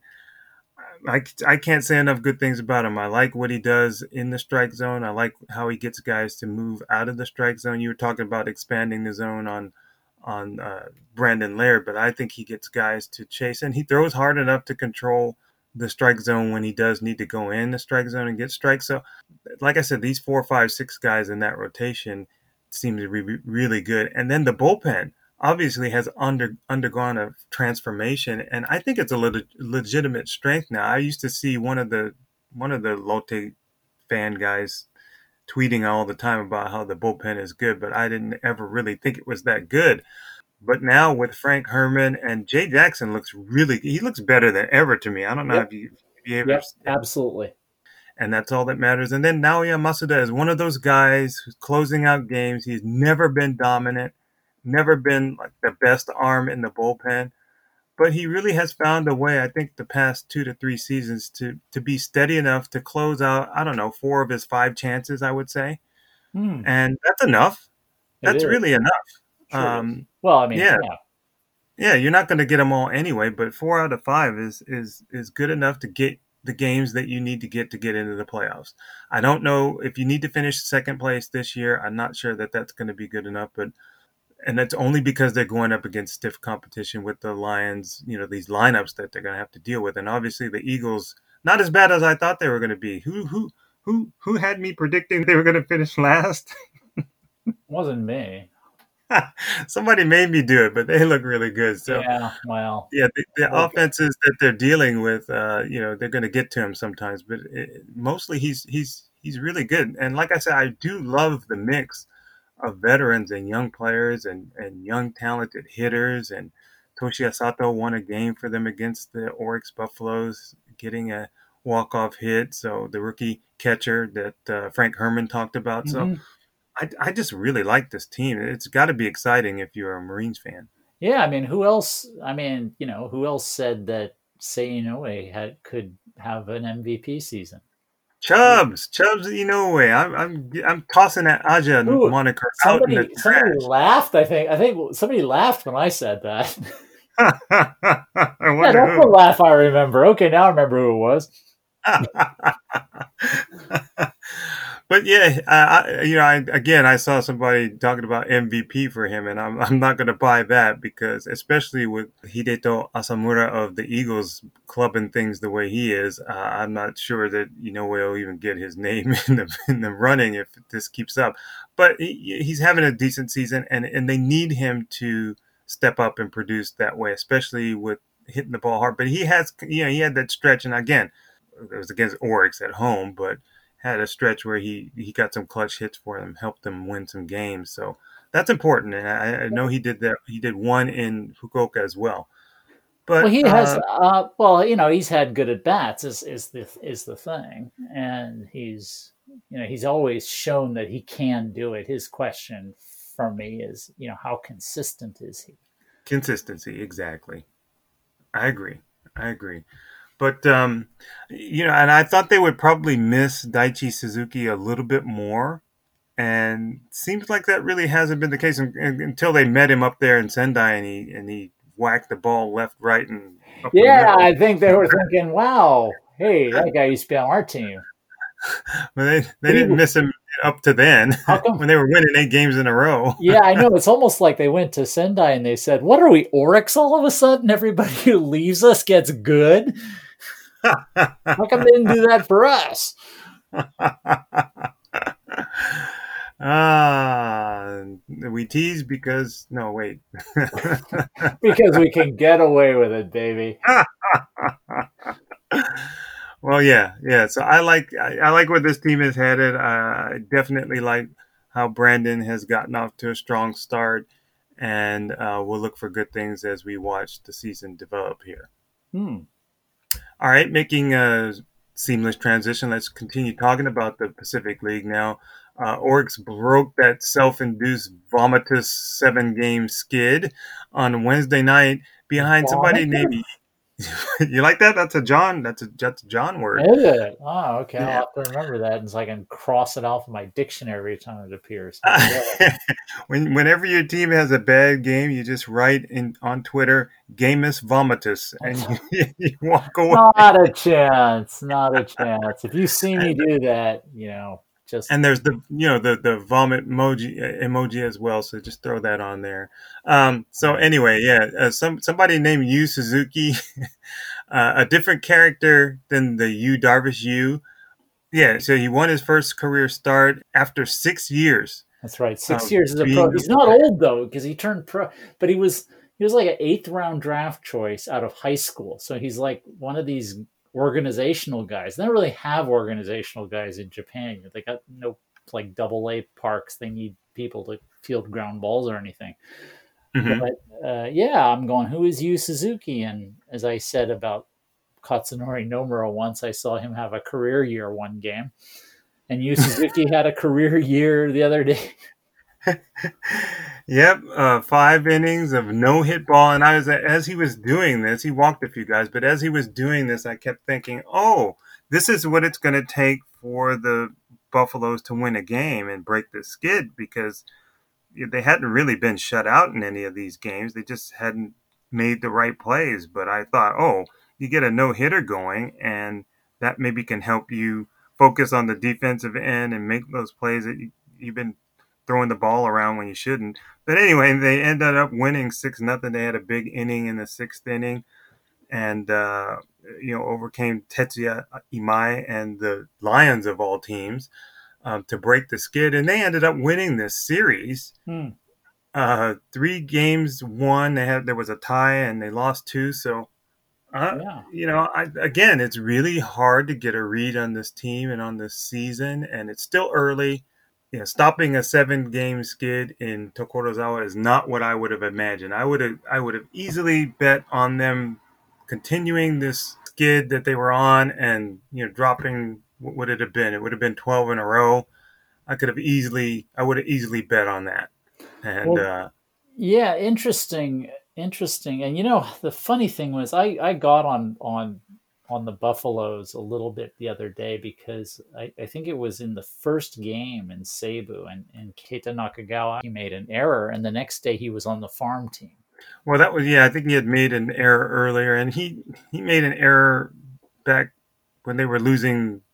I, I can't say enough good things about him. I like what he does in the strike zone. I like how he gets guys to move out of the strike zone. You were talking about expanding the zone on on uh, Brandon Laird, but I think he gets guys to chase, and he throws hard enough to control the strike zone when he does need to go in the strike zone and get strikes. So, like I said, these four, five, six guys in that rotation seem to be really good. And then the bullpen obviously has under undergone a transformation, and I think it's a le- legitimate strength now. I used to see one of the one of the Lotte fan guys tweeting all the time about how the bullpen is good, but I didn't ever really think it was that good. But now with Frank Herman and Jay Jackson looks really he looks better than ever to me. I don't know Yep. if you, if you ever Yep, absolutely. and that's all that matters. And then Naoya Masuda is one of those guys who's closing out games. He's never been dominant, never been like the best arm in the bullpen, but he really has found a way, I think, the past two to three seasons to to be steady enough to close out, I don't know, four of his five chances, I would say. Hmm, And that's enough. it That's is. really enough. Sure is. Um, Well, I mean, yeah. yeah. yeah, you're not going to get them all anyway, but four out of five is is is good enough to get the games that you need to get to get into the playoffs. I don't know if you need to finish second place this year. I'm not sure that that's going to be good enough, but and that's only because they're going up against stiff competition with the Lions, you know, these lineups that they're going to have to deal with. And obviously the Eagles, not as bad as I thought they were going to be. Who who who who had me predicting they were going to finish last? Wasn't me. Somebody made me do it, but they look really good. So Yeah, well, yeah, the, the Okay. offenses that they're dealing with, uh, you know, they're going to get to him sometimes, but it, mostly he's he's he's really good. And like I said, I do love the mix of veterans and young players and, and young talented hitters. And Toshiya Sato won a game for them against the Oryx Buffaloes, getting a walk-off hit. So the rookie catcher that uh, Frank Herman talked about. So mhm. I, I just really like this team. It's got to be exciting if you're a Marines fan. Yeah, I mean, who else? I mean, you know, who else said that Sei Inoue had could have an M V P season? Chubbs, Chubbs Inoue. I'm I'm I'm tossing that Aja Ooh, moniker out in Somebody, the somebody trash. laughed. I think. I think somebody laughed when I said that. I Yeah, wonder that's the laugh I remember. Okay, now I remember who it was. who. But yeah, I, I, you know, I, again, I saw somebody talking about M V P for him, and I'm I'm not going to buy that because, especially with Hideto Asamura of the Eagles clubbing things the way he is, uh, I'm not sure that you know we'll even get his name in the in the running if this keeps up. But he, he's having a decent season, and and they need him to step up and produce that way, especially with hitting the ball hard. But he has, you know, he had that stretch, and again, it was against Oryx at home, but had a stretch where he, he got some clutch hits for them, helped them win some games. So that's important. And I, I know he did that. He did one in Fukuoka as well. But well, he has. uh, Uh, well, you know, he's had good at bats. Is is the is the thing, and he's you know he's always shown that he can do it. His question for me is, you know, how consistent is he? Consistency, exactly. I agree. I agree. But, um, you know, and I thought they would probably miss Daichi Suzuki a little bit more. And seems like that really hasn't been the case until they met him up there in Sendai and he, and he whacked the ball left, right, and up yeah, I think they were thinking, wow, hey, that guy used to be on our team. But they, they didn't miss him up to then when they were winning eight games in a row. Yeah, I know. It's almost like they went to Sendai and they said, what are we, Oryx all of a sudden? Everybody who leaves us gets good? How come they didn't do that for us? Ah, we tease because no, wait, because we can get away with it, baby. Well, yeah, yeah. So I like I, I like where this team is headed. Uh, I definitely like how Brandon has gotten off to a strong start, and uh, we'll look for good things as we watch the season develop here. Hmm. All right, making a seamless transition. Let's continue talking about the Pacific League now. Uh, Oryx broke that self-induced vomitous seven-game skid on Wednesday night behind somebody named. You like that? That's a John. That's a that's a John word. Is it? Oh, okay. Yeah. I'll have to remember that, and so I can cross it off of my dictionary every time it appears. when whenever your team has a bad game, you just write in on Twitter "Gamus Vomitus" and you, you walk away. Not a chance. Not a chance. If you see me do that, you know, just and there's the you know the the vomit emoji emoji as well. So just throw that on there. Um, so anyway, yeah, uh, some somebody named Yu Suzuki, uh, a different character than the Yu Darvish Yu. Yeah, so he won his first career start after six years. That's right, six years as a pro. He's not old though, because he turned pro, but he was he was like an eighth round draft choice out of high school. So he's like one of these organizational guys. They don't really have organizational guys in Japan. They got no like double A parks. They need people to field ground balls or anything. Mm-hmm. But uh, yeah, I'm going, who is Yu Suzuki? And as I said about Katsunori Nomura once, I saw him have a career year one game. And Yu Suzuki had a career year the other day. Yep, uh, five innings of no hit ball, and I was as he was doing this, he walked a few guys, but as he was doing this, I kept thinking, "Oh, this is what it's going to take for the Buffaloes to win a game and break the skid," because they hadn't really been shut out in any of these games; they just hadn't made the right plays. But I thought, "Oh, you get a no hitter going, and that maybe can help you focus on the defensive end and make those plays that you, you've been." Throwing the ball around when you shouldn't. But anyway, they ended up winning six nothing. They had a big inning in the sixth inning and, uh, you know, overcame Tetsuya Imai and the Lions of all teams um, to break the skid. And they ended up winning this series. Hmm. Uh, three games won. They had, there was a tie and they lost two. So, uh, yeah. you know, I, again, it's really hard to get a read on this team and on this season. And it's still early. You know, stopping a seven-game skid in Tokorozawa is not what I would have imagined. I would have, I would have easily bet on them continuing this skid that they were on, and you know, dropping. What would it have been? It would have been twelve in a row. I could have easily, I would have easily bet on that. And well, uh, yeah, interesting, interesting. And you know, the funny thing was, I, I got on on. on the Buffaloes a little bit the other day because I, I think it was in the first game in Seibu and, and Keita Nakagawa, he made an error and the next day he was on the farm team. Well, that was, yeah, I think he had made an error earlier and he, he made an error back when they were losing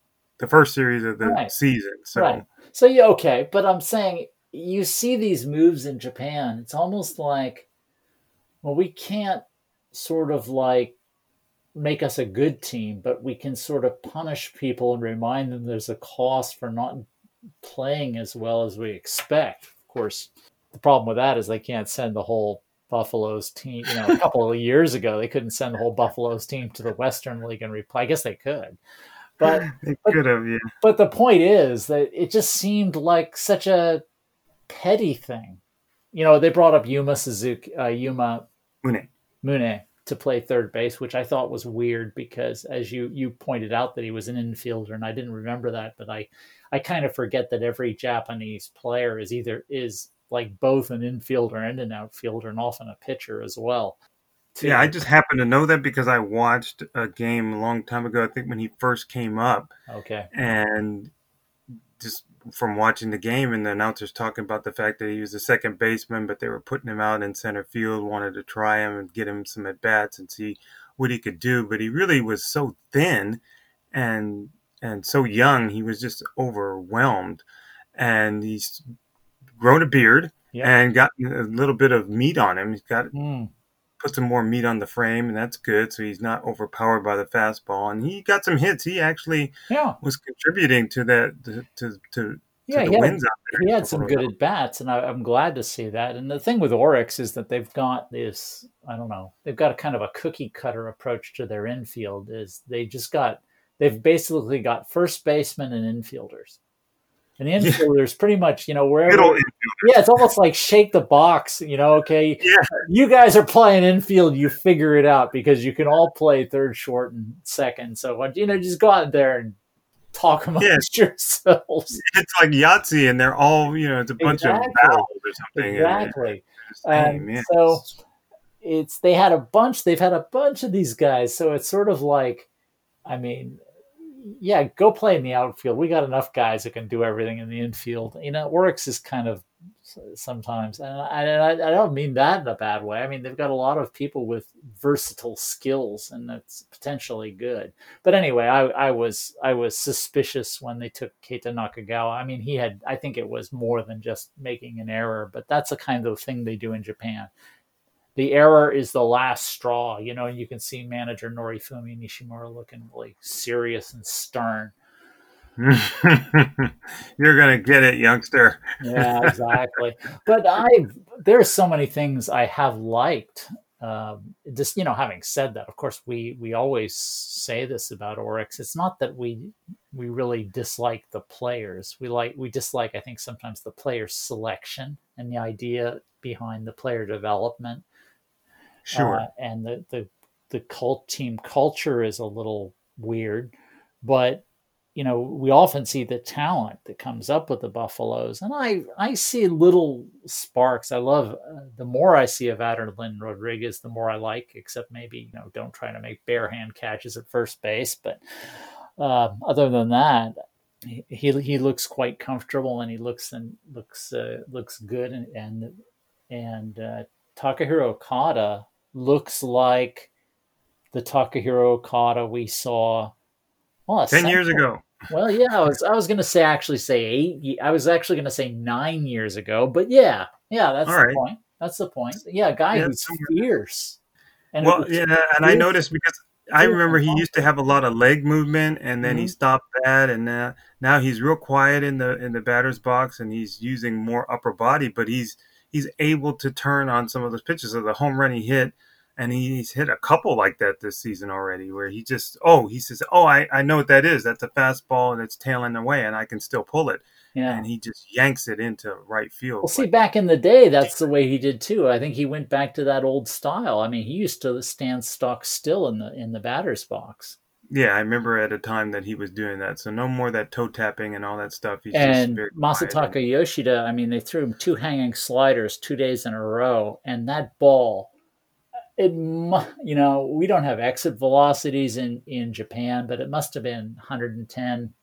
the first series of the Right. season. So Right. So yeah, okay, but I'm saying you see these moves in Japan. It's almost like, well, we can't sort of like make us a good team, but we can sort of punish people and remind them there's a cost for not playing as well as we expect. Of course, the problem with that is they can't send the whole Buffaloes team. You know, a couple of years ago, they couldn't send the whole Buffaloes team to the Western League and replay. I guess they could, but they but, could have, yeah. but the point is that it just seemed like such a petty thing. You know, they brought up Yuma Suzuki, uh, Yuma Mune. Mune to play third base, which I thought was weird because, as you you pointed out, that he was an infielder, and I didn't remember that, but I I kind of forget that every Japanese player is either is like both an infielder and an outfielder, and often a pitcher as well. Too. Yeah, I just happen to know that because I watched a game a long time ago. I think when he first came up. Okay. And just from watching the game and the announcers talking about the fact that he was a second baseman, but they were putting him out in center field, wanted to try him and get him some at-bats and see what he could do. But he really was so thin and and so young, he was just overwhelmed. And he's grown a beard yep. and got a little bit of meat on him. He's got mm. put some more meat on the frame, and that's good. So he's not overpowered by the fastball. And he got some hits. He actually yeah. was contributing to that to to, to yeah, the he wins had, out there. He had some good at bats, and I, I'm glad to see that. And the thing with Oryx is that they've got this, I don't know, they've got a kind of a cookie cutter approach to their infield. Is they just got, they've basically got first basemen and infielders. And the infielders pretty much, you know, wherever. Yeah, it's almost like shake the box, you know, okay. Yeah. You guys are playing infield, you figure it out because you can all play third, short, and second. So, you know, just go out there and talk amongst yeah. yourselves. It's like Yahtzee, and they're all, you know, it's a bunch exactly. of vowels or something. Exactly. And, and so it's, they had a bunch, they've had a bunch of these guys. So it's sort of like, I mean, yeah, go play in the outfield. We got enough guys that can do everything in the infield. You know, Oryx is kind of sometimes, and I, I don't mean that in a bad way. I mean, they've got a lot of people with versatile skills, and that's potentially good. But anyway, I, I was I was suspicious when they took Keita Nakagawa. I mean, he had, I think it was more than just making an error, but that's the kind of thing they do in Japan. The error is the last straw, you know, and you can see manager Norifumi Nishimura looking really serious and stern. You're going to get it, youngster. Yeah, exactly. But I, there's so many things I have liked. Um, just, you know, having said that, of course, we, we always say this about Oryx. It's not that we, we really dislike the players. We like, we dislike, I think, sometimes the player selection and the idea behind the player development. Sure. Uh, and the, the, the cult team culture is a little weird, but, you know, we often see the talent that comes up with the Buffaloes. And I, I see little sparks. I love, uh, the more I see of Aderlin Rodriguez, the more I like, except maybe, you know, don't try to make bare hand catches at first base. But uh, other than that, he, he looks quite comfortable, and he looks and looks, uh, looks good. And, and, and uh, Takahiro Okada looks like the Takahiro Okada we saw well, ten years ago. Well, yeah, I was I was gonna say actually say eight. I was actually gonna say nine years ago, but yeah, yeah, that's All the right. point. That's the point. Yeah, a guy yeah, who's fierce. And well, yeah, and I noticed because I remember he used to have a lot of leg movement, and then mm-hmm. he stopped that, and now now he's real quiet in the in the batter's box, and he's using more upper body, but he's. He's able to turn on some of those pitches. So the home run he hit, and he's hit a couple like that this season already, where he just, oh, he says, oh, I, I know what that is. That's a fastball, and it's tailing away, and I can still pull it. Yeah. And he just yanks it into right field. Well, see, back in the day, that's the way he did too. I think he went back to that old style. I mean, he used to stand stock still in the in the batter's box. Yeah, I remember at a time that he was doing that. So no more that toe tapping and all that stuff. He's and just very Masataka and... Yoshida, I mean, they threw him two hanging sliders two days in a row. And that ball, it you know, we don't have exit velocities in, in Japan, but it must have been one hundred ten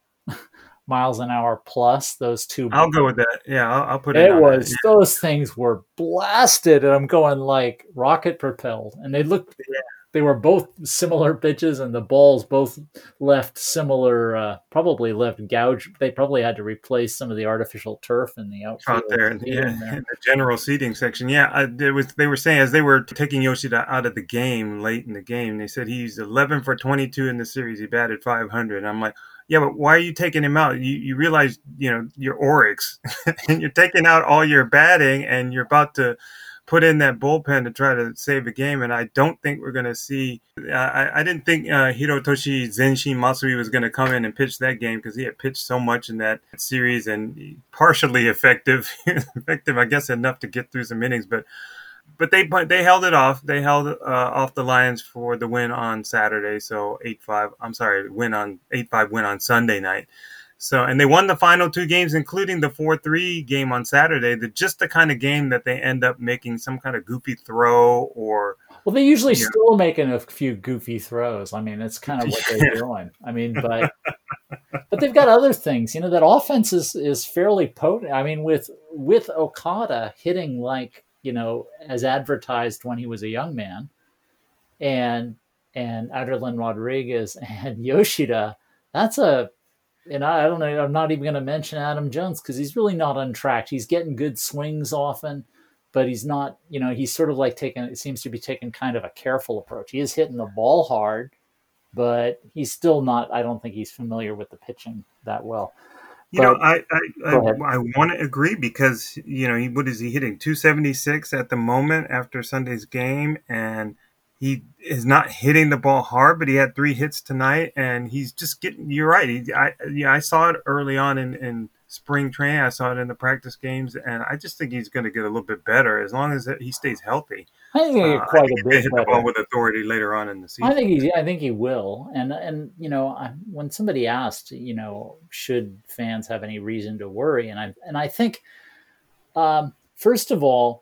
miles an hour plus those two. I'll go with that. Yeah, I'll, I'll put it It on was, that. those things were blasted. And I'm going like rocket propelled. And they looked... Yeah. they were both similar pitches, and the balls both left similar, uh, probably left gouge. They probably had to replace some of the artificial turf in the outfield. Out there, to yeah, in there. in the general seating section. Yeah, I, it was. They were saying as they were taking Yoshida out of the game late in the game, they said he's eleven for twenty-two in the series. He batted five hundred. And I'm like, yeah, but why are you taking him out? You you realize, you know, you're Oryx, and you're taking out all your batting, and you're about to put in that bullpen to try to save a game. And I don't think we're going to see uh, – I, I didn't think uh, Hirotoshi Zenshin Matsui was going to come in and pitch that game because he had pitched so much in that series and partially effective, effective, I guess, enough to get through some innings. But but they they held it off. They held uh, off the Lions for the win on Saturday. So eight five – I'm sorry, win on eight five win on Sunday night. So, and they won the final two games, including the four three game on Saturday. The just the kind of game that they end up making some kind of goofy throw or. Well, they usually you know. still making a few goofy throws. I mean, it's kind of what they're doing. I mean, but but they've got other things. You know, that offense is is fairly potent. I mean, with with Okada hitting like, you know, as advertised when he was a young man, and and Aderlin Rodriguez and Yoshida, that's a. And I, I don't know, I'm not even going to mention Adam Jones because he's really not untracked. He's getting good swings often, but he's not, you know, he's sort of like taking, it seems to be taking kind of a careful approach. He is hitting the ball hard, but he's still not, I don't think he's familiar with the pitching that well. You but, know, I I, I, I want to agree because, you know, he, what is he hitting? two seventy-six at the moment after Sunday's game, and he is not hitting the ball hard, but he had three hits tonight, and he's just getting. You're right. He, I, yeah, I saw it early on in, in spring training. I saw it in the practice games, and I just think he's going to get a little bit better as long as he stays healthy. I think he'll get quite uh, a bit hit better. The ball with authority later on in the season. I think he. I think he will. And and you know, I, when somebody asked, you know, should fans have any reason to worry, and I and I think, um, first of all,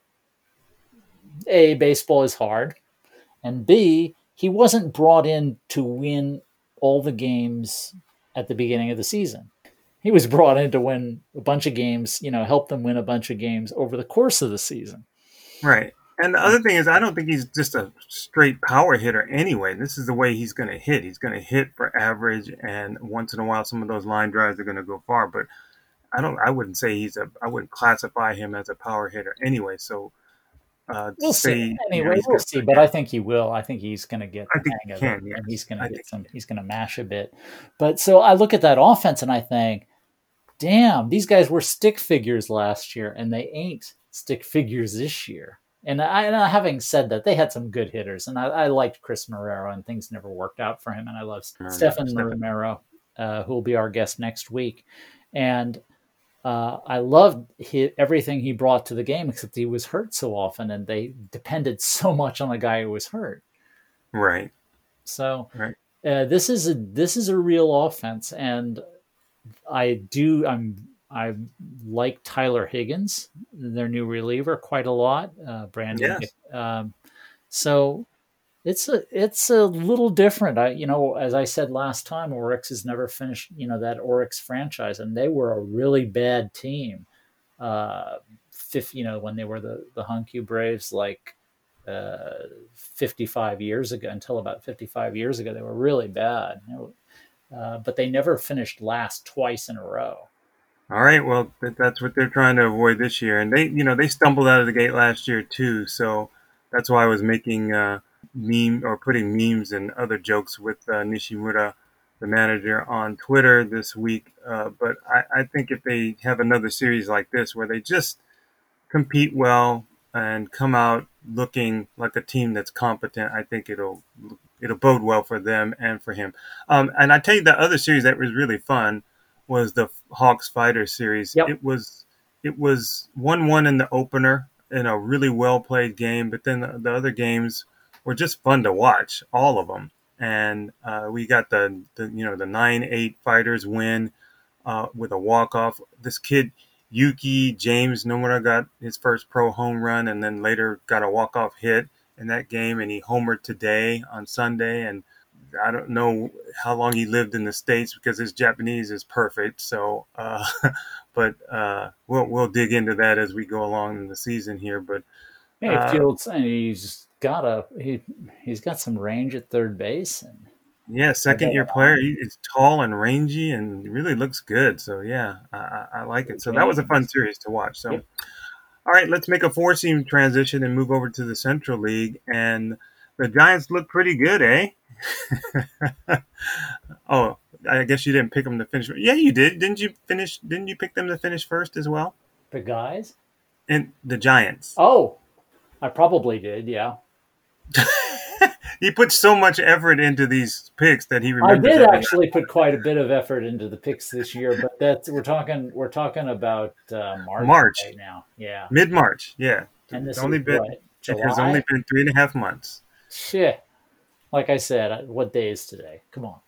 A, baseball is hard. And B, he wasn't brought in to win all the games at the beginning of the season. He was brought in to win a bunch of games, you know, help them win a bunch of games over the course of the season. Right. And the other thing is, I don't think he's just a straight power hitter anyway. This is the way he's going to hit. He's going to hit for average, and once in a while, some of those line drives are going to go far. But I don't. I wouldn't say he's a. I wouldn't classify him as a power hitter anyway. So. Uh, we'll say, see. Anyway, you know, we'll see. But I think he will. I think he's going to get I the think hang of he can, it, yes. and he's going I to get some. think. He's going to mash a bit. But so I look at that offense and I think, damn, these guys were stick figures last year, and they ain't stick figures this year. And I, and I, having said that, they had some good hitters, and I, I liked Chris Marrero, and things never worked out for him. And I love Marrero, Stephen Stephen. Romero, uh, who will be our guest next week, and. Uh, I loved he, everything he brought to the game, except he was hurt so often, and they depended so much on the guy who was hurt. Right. So right. Uh, this is a this is a real offense, and I do I'm I like Tyler Higgins, their new reliever, quite a lot. Uh, Brandon. Yes. Um, so. It's a it's a little different. I you know, as I said last time, Oryx has never finished, you know, that Oryx franchise, and they were a really bad team. Uh, fifth, you know, when they were the the Hankyu Braves, like uh, fifty-five years ago, until about fifty-five years ago, they were really bad. You know, uh, but they never finished last twice in a row. All right, well, that's what they're trying to avoid this year, and they, you know, they stumbled out of the gate last year too. So that's why I was making. Uh, meme or putting memes and other jokes with uh, Nishimura, the manager, on Twitter this week. Uh, but I, I think if they have another series like this where they just compete well and come out looking like a team that's competent, I think it'll it'll bode well for them and for him. Um, and I tell you, the other series that was really fun was the Hawks Fighters series. Yep. It was it was one one in the opener in a really well played game, but then the, the other games were just fun to watch, all of them. And uh, we got the, the, you know, the nine eight Fighters win uh, with a walk-off. This kid, Yuki James Nomura, got his first pro home run and then later got a walk-off hit in that game. And he homered today on Sunday. And I don't know how long he lived in the States because his Japanese is perfect. So, uh, but uh, we'll we'll dig into that as we go along in the season here. But Hey, uh, Fields, and he's got a he he's got some range at third base, and Yeah, second year player. He is tall and rangy and really looks good. So yeah, I, I, I like it. So that was a fun series to watch. So, Yep. all right, let's make a four-seam transition and move over to the Central League. And the Giants look pretty good, eh? Oh, I guess you didn't pick them to finish. Yeah, you did. Didn't you finish? Didn't you pick them to finish first as well? the guys. And the Giants. Oh, I probably did. Yeah, He put so much effort into these picks that he I remembers. did everything. actually put quite a bit of effort into the picks this year, but that's we're talking we're talking about uh, March, March. right now. Yeah, Mid-March. Yeah, and this it's only is been what, it has July? only been three and a half months. Shit. Like I said, what day is today? Come on.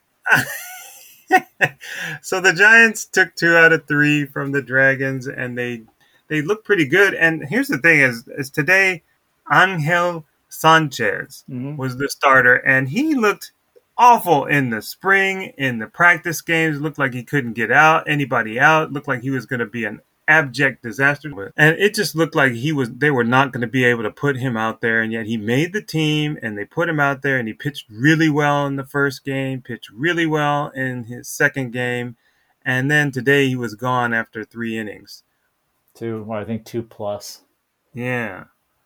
So the Giants took two out of three from the Dragons, and they they look pretty good. And here's the thing: is is today, Angel Sanchez Mhm. was the starter, and he looked awful in the spring. In the practice games, looked like he couldn't get out anybody out. Looked like he was going to be an abject disaster, and it just looked like he was. They were not going to be able to put him out there, and yet he made the team, and they put him out there, and he pitched really well in the first game, pitched really well in his second game, and then today he was gone after three innings. Two, well, I think two plus. Yeah.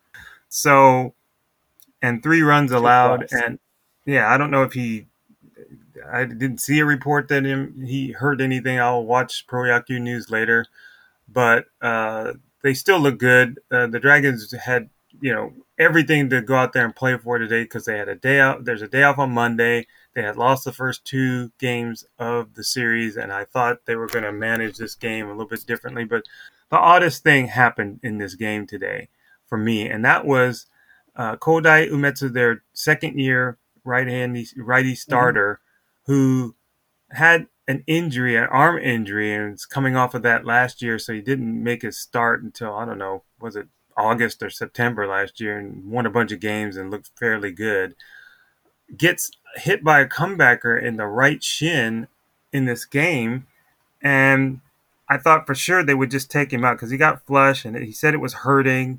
So, and three runs allowed, plus. and yeah, I don't know if he. I didn't see a report that him he heard anything. I'll watch Pro Yaku News later. But uh, they still look good. Uh, the Dragons had, you know, everything to go out there and play for today because they had a day out. There's a day off on Monday. They had lost the first two games of the series, and I thought they were going to manage this game a little bit differently. But the oddest thing happened in this game today for me, and that was uh, Kodai Umetsu, their second-year right-handy righty starter, mm-hmm. who had an injury, an arm injury, and it's coming off of that last year, so he didn't make his start until, I don't know, was it August or September last year, and won a bunch of games and looked fairly good. Gets hit by a comebacker in the right shin in this game, and I thought for sure they would just take him out because he got flush, and he said it was hurting,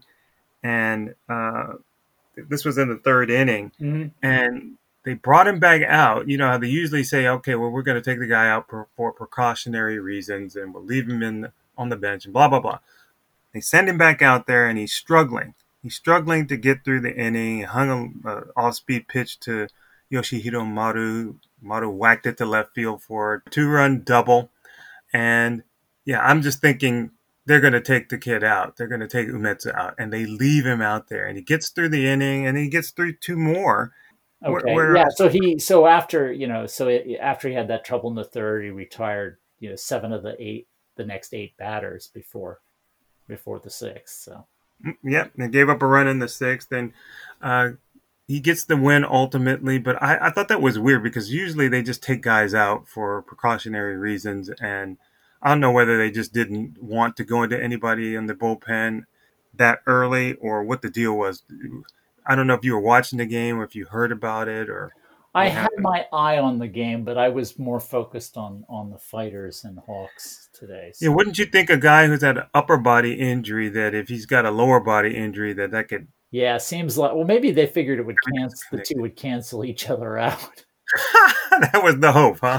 and uh, this was in the third inning, mm-hmm. and they brought him back out. You know how they usually say, okay, well, we're going to take the guy out for, for precautionary reasons and we'll leave him in on the bench and blah, blah, blah. They send him back out there and he's struggling. He's struggling to get through the inning. He hung an uh, off-speed pitch to Yoshihiro Maru. Maru whacked it to left field for a two-run double. And, yeah, I'm just thinking they're going to take the kid out. They're going to take Umetsu out. And they leave him out there. And he gets through the inning and he gets through two more. Okay. Where, yeah. So he, so after, you know, so it, after he had that trouble in the third, he retired, you know, seven of the eight, the next eight batters before, before the sixth. So, yep. They gave up a run in the sixth and, uh, he gets the win ultimately, but I, I thought that was weird because usually they just take guys out for precautionary reasons. And I don't know whether they just didn't want to go into anybody in the bullpen that early or what the deal was. I don't know if you were watching the game or if you heard about it or. I had my eye on the game, but I was more focused on, on the Fighters and Hawks today. So. Yeah, wouldn't you think a guy who's had an upper body injury that if he's got a lower body injury that that could. Yeah, seems like, well, maybe they figured it would cancel, the two would cancel each other out. That was the hope, huh?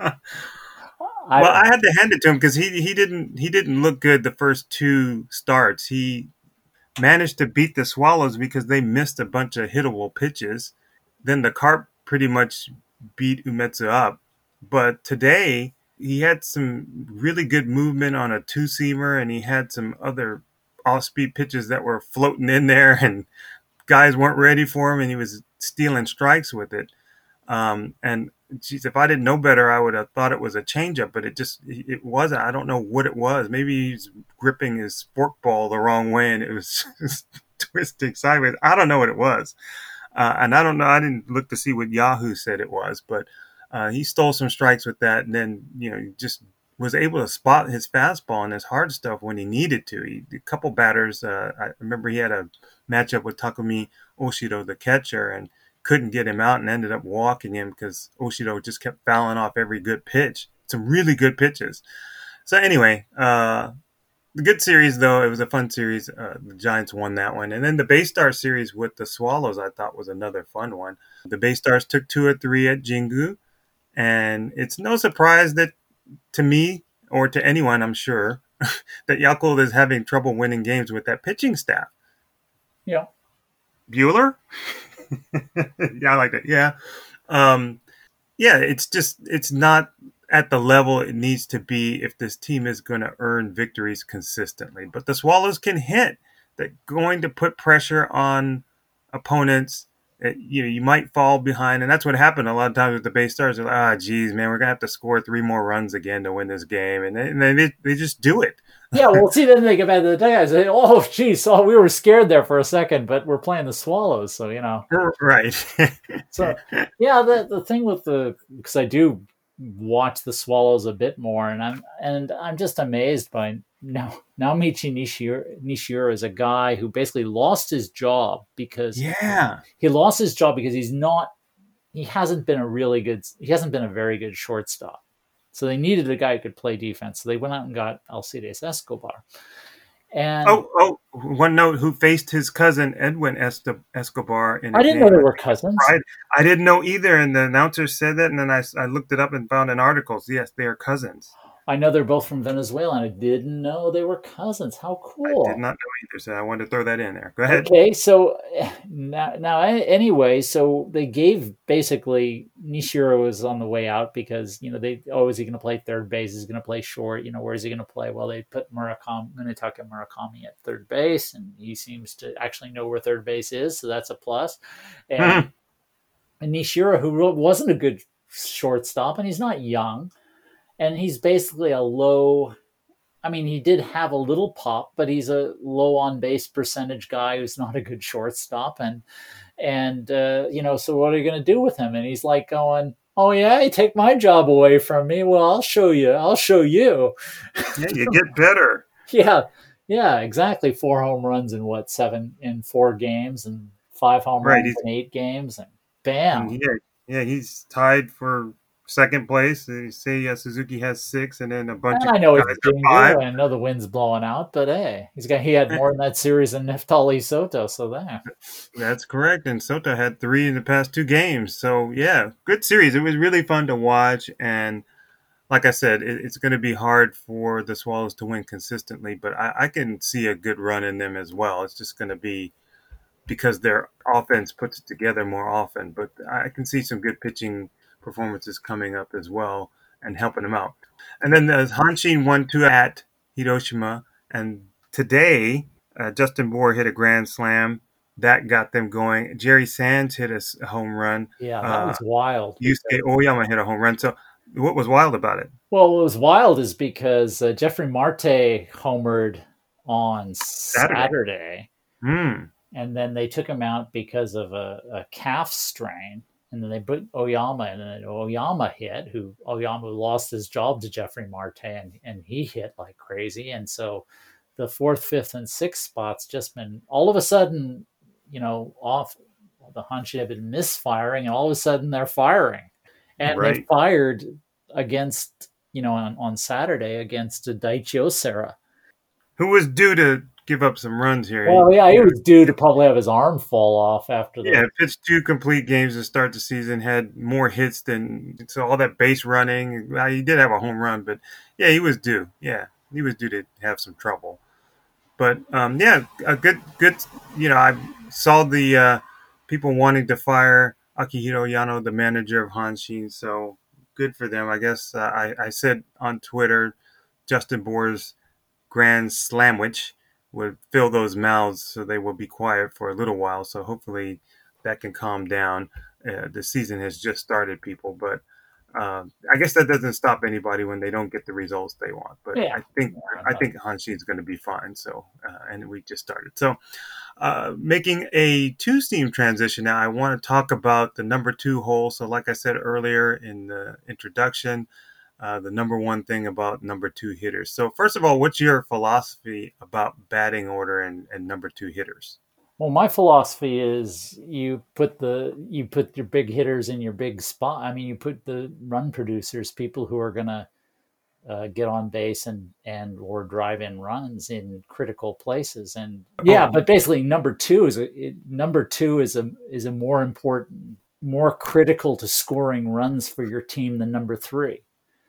I, well, I had to hand it to him because he he didn't he didn't look good the first two starts. He managed to beat the Swallows because they missed a bunch of hittable pitches. Then the Carp pretty much beat Umetsu up. But today he had some really good movement on a two-seamer and he had some other off-speed pitches that were floating in there and guys weren't ready for him and he was stealing strikes with it. Um, and geez, if I didn't know better, I would have thought it was a changeup, but it just, it wasn't. I don't know what it was. Maybe he's gripping his forkball the wrong way and it was just twisting sideways. I don't know what it was. Uh, and I don't know. I didn't look to see what Yahoo said it was, but uh, he stole some strikes with that. And then, you know, just was able to spot his fastball and his hard stuff when he needed to. He, a couple batters, uh, I remember he had a matchup with Takumi Oshiro, the catcher, and couldn't get him out and ended up walking him because Oshiro just kept fouling off every good pitch. Some really good pitches. So anyway, uh, the good series, though. It was a fun series. Uh, the Giants won that one. And then the Bay Star series with the Swallows, I thought was another fun one. The Bay Stars took two or three at Jingu. And it's no surprise that, to me, or to anyone, I'm sure, that Yakult is having trouble winning games with that pitching staff. Yeah. Bueller? Yeah, I like that. Yeah. Um, yeah, it's just, it's not at the level it needs to be if this team is going to earn victories consistently. But the Swallows can hit. They're going to put pressure on opponents. It, you know, you might fall behind, and that's what happened a lot of times with the Bay Stars. They're like, ah, oh, geez, man, we're gonna have to score three more runs again to win this game, and they and they, they just do it. Yeah, well, see, then they get back to the guys. Say, oh, geez, oh, we were scared there for a second, but we're playing the Swallows, so you know, right. So, yeah, the the thing with the because I do watch the Swallows a bit more, and I'm and I'm just amazed by now Naomichi Nishiro, Nishiro is a guy who basically lost his job because yeah he lost his job because he's not he hasn't been a really good he hasn't been a very good shortstop. So they needed a guy who could play defense. So they went out and got Alcides Escobar. And oh, oh, one note: who faced his cousin Edwin Escobar in? I didn't know they were cousins. I, I didn't know either, and the announcer said that, and then I, I looked it up and found an article. So yes, they are cousins. I know they're both from Venezuela, and I didn't know they were cousins. How cool! I did not know either, so I wanted to throw that in there. Go ahead. Okay, so now, now anyway, so they gave basically Nishiro was on the way out because you know they oh is he going to play third base? Is he going to play short? You know where is he going to play? Well, they put Murakami, Munetaka Murakami at third base, and he seems to actually know where third base is, so that's a plus. And, and Nishiro, who wasn't a good shortstop, and he's not young. And he's basically a low, I mean, he did have a little pop, but he's a low on base percentage guy who's not a good shortstop. And, and uh, you know, so what are you going to do with him? And he's like going, oh, yeah, you take my job away from me. Well, I'll show you. I'll show you. Yeah, you get better. yeah, yeah, exactly. Four home runs in what, seven, in four games and five home right, runs in eight games. And bam. Yeah, yeah, he's tied for second place. They say uh, Suzuki has six, and then a bunch and of I know guys it's five. I know the wind's blowing out, but hey, he's got he had more in that series than Neftali Soto. So that that's correct. And Soto had three in the past two games. So yeah, good series. It was really fun to watch. And like I said, it, it's going to be hard for the Swallows to win consistently, but I, I can see a good run in them as well. It's just going to be because their offense puts it together more often. But I can see some good pitching performances coming up as well and helping them out. And then the Hanshin won two at Hiroshima, and today uh, Justin Bour hit a grand slam that got them going. Jerry Sands hit a home run. Yeah, that uh, was wild. Yusuke Oyama hit a home run. So what was wild about it? Well, what was wild is because uh, Jeffrey Marte homered on Saturday, Saturday mm. and then they took him out because of a, a calf strain. And then they put Oyama in, and Oyama hit, who Oyama lost his job to Jeffrey Marte, and, and he hit like crazy. And so the fourth, fifth, and sixth spots just been all of a sudden, you know, off. The Hanshin have been misfiring, and all of a sudden they're firing. And right. they fired against, you know, on, on Saturday against Daichi Osera, who was due to give up some runs here. Well, yeah, he was due to probably have his arm fall off after the... Yeah, pitched two complete games to start the season, had more hits than... So all that base running. Well, he did have a home run, but yeah, he was due. Yeah, he was due to have some trouble. But um, yeah, a good, good, you know, I saw the uh, people wanting to fire Akihiro Yano, the manager of Hanshin, so good for them. I guess uh, I, I said on Twitter, Justin Bour's grand slamwich would fill those mouths, so they will be quiet for a little while. So hopefully that can calm down. Uh, the season has just started, people, but uh, I guess that doesn't stop anybody when they don't get the results they want. But yeah. I think yeah, I think Hanshin is going to be fine. So uh, and we just started. So uh, making a two-seam transition now, I want to talk about the number two hole. So like I said earlier in the introduction, Uh, the number one thing about number two hitters. So first of all, what's your philosophy about batting order and, and number two hitters? Well, my philosophy is you put the you put your big hitters in your big spot. I mean, you put the run producers, people who are going to uh, get on base and and or drive in runs in critical places. And yeah, but basically number two is a it, number two is a is a more important, more critical to scoring runs for your team than number three.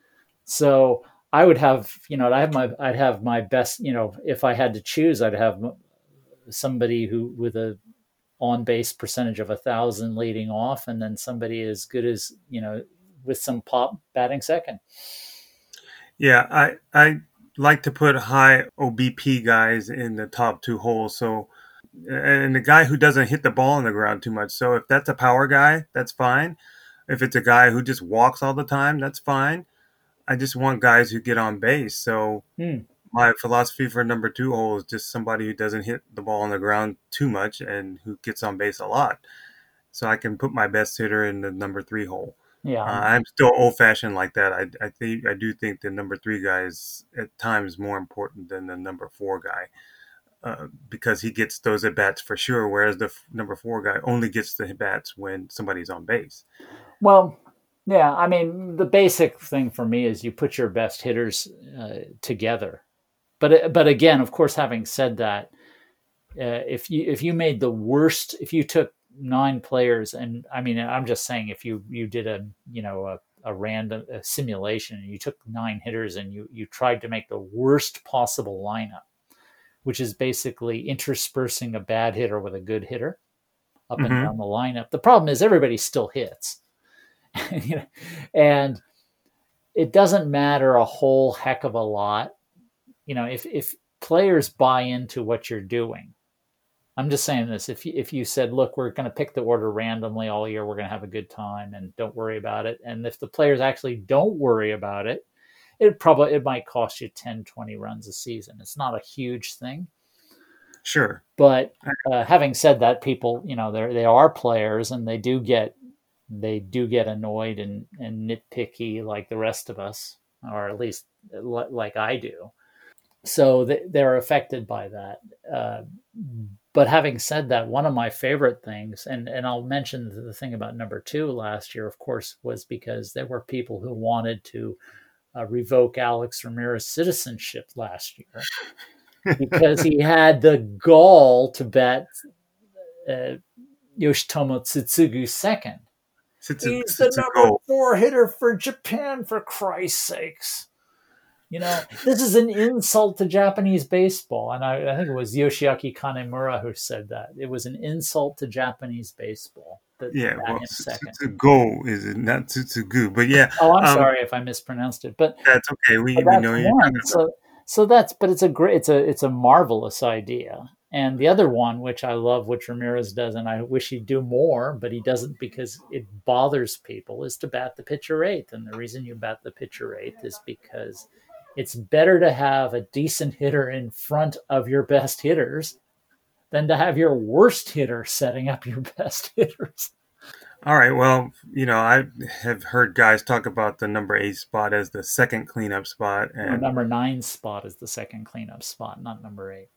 So I would have, you know, I have my I'd have my best, you know, if I had to choose, I'd have somebody who with a on base percentage of a thousand leading off, and then somebody as good as, you know, with some pop batting second. Yeah, I I like to put high O B P guys in the top two holes. So, and the guy who doesn't hit the ball on the ground too much. So if that's a power guy, that's fine. If it's a guy who just walks all the time, that's fine. I just want guys who get on base. So Hmm. my philosophy for number two hole is just somebody who doesn't hit the ball on the ground too much and who gets on base a lot. So I can put my best hitter in the number three hole. Yeah. Uh, I'm still old fashioned like that. I, I think I do think the number three guy is at times more important than the number four guy uh, because he gets those at bats for sure. Whereas the f- number four guy only gets the at bats when somebody's on base. Well, yeah, I mean, the basic thing for me is you put your best hitters uh, together. But but again, of course, having said that, uh, if you if you made the worst, if you took nine players, and I mean, I'm just saying, if you you did a you know a, a random a simulation and you took nine hitters and you you tried to make the worst possible lineup, which is basically interspersing a bad hitter with a good hitter up and Mhm. down the lineup. The problem is everybody still hits. You know, and it doesn't matter a whole heck of a lot. You know, if, if players buy into what you're doing, I'm just saying this. If you, if you said, look, we're going to pick the order randomly all year, we're going to have a good time and don't worry about it. And if the players actually don't worry about it, it probably, it might cost you ten, twenty runs a season. It's not a huge thing. Sure. But uh, having said that, people, you know, they they are players and they do get, they do get annoyed and, and nitpicky like the rest of us, or at least like I do. So they, they're affected by that. Uh, but having said that, one of my favorite things, and, and I'll mention the thing about number two last year, of course, was because there were people who wanted to uh, revoke Alex Ramirez's citizenship last year because he had the gall to bet uh, Yoshitomo Tsutsugu second. It's a, He's it's the a number goal. four hitter for Japan, for Christ's sakes. You know, this is an insult to Japanese baseball. And I, I think it was Yoshiaki Kanemura who said that. It was an insult to Japanese baseball. That, Yeah, that well, him second. it's a goal, is it not Tsutsugu? But yeah, Oh, I'm um, sorry if I mispronounced it, but that's okay. We, but we that's know you're one. talking So, so that's, but it's a great, it's a, it's a marvelous idea. And the other one, which I love, which Ramirez does, and I wish he'd do more, but he doesn't because it bothers people, is to bat the pitcher eighth. And the reason you bat the pitcher eighth is because it's better to have a decent hitter in front of your best hitters than to have your worst hitter setting up your best hitters. All right. Well, you know, I have heard guys talk about the number eight spot as the second cleanup spot, Or and number nine spot is the second cleanup spot, not number eight.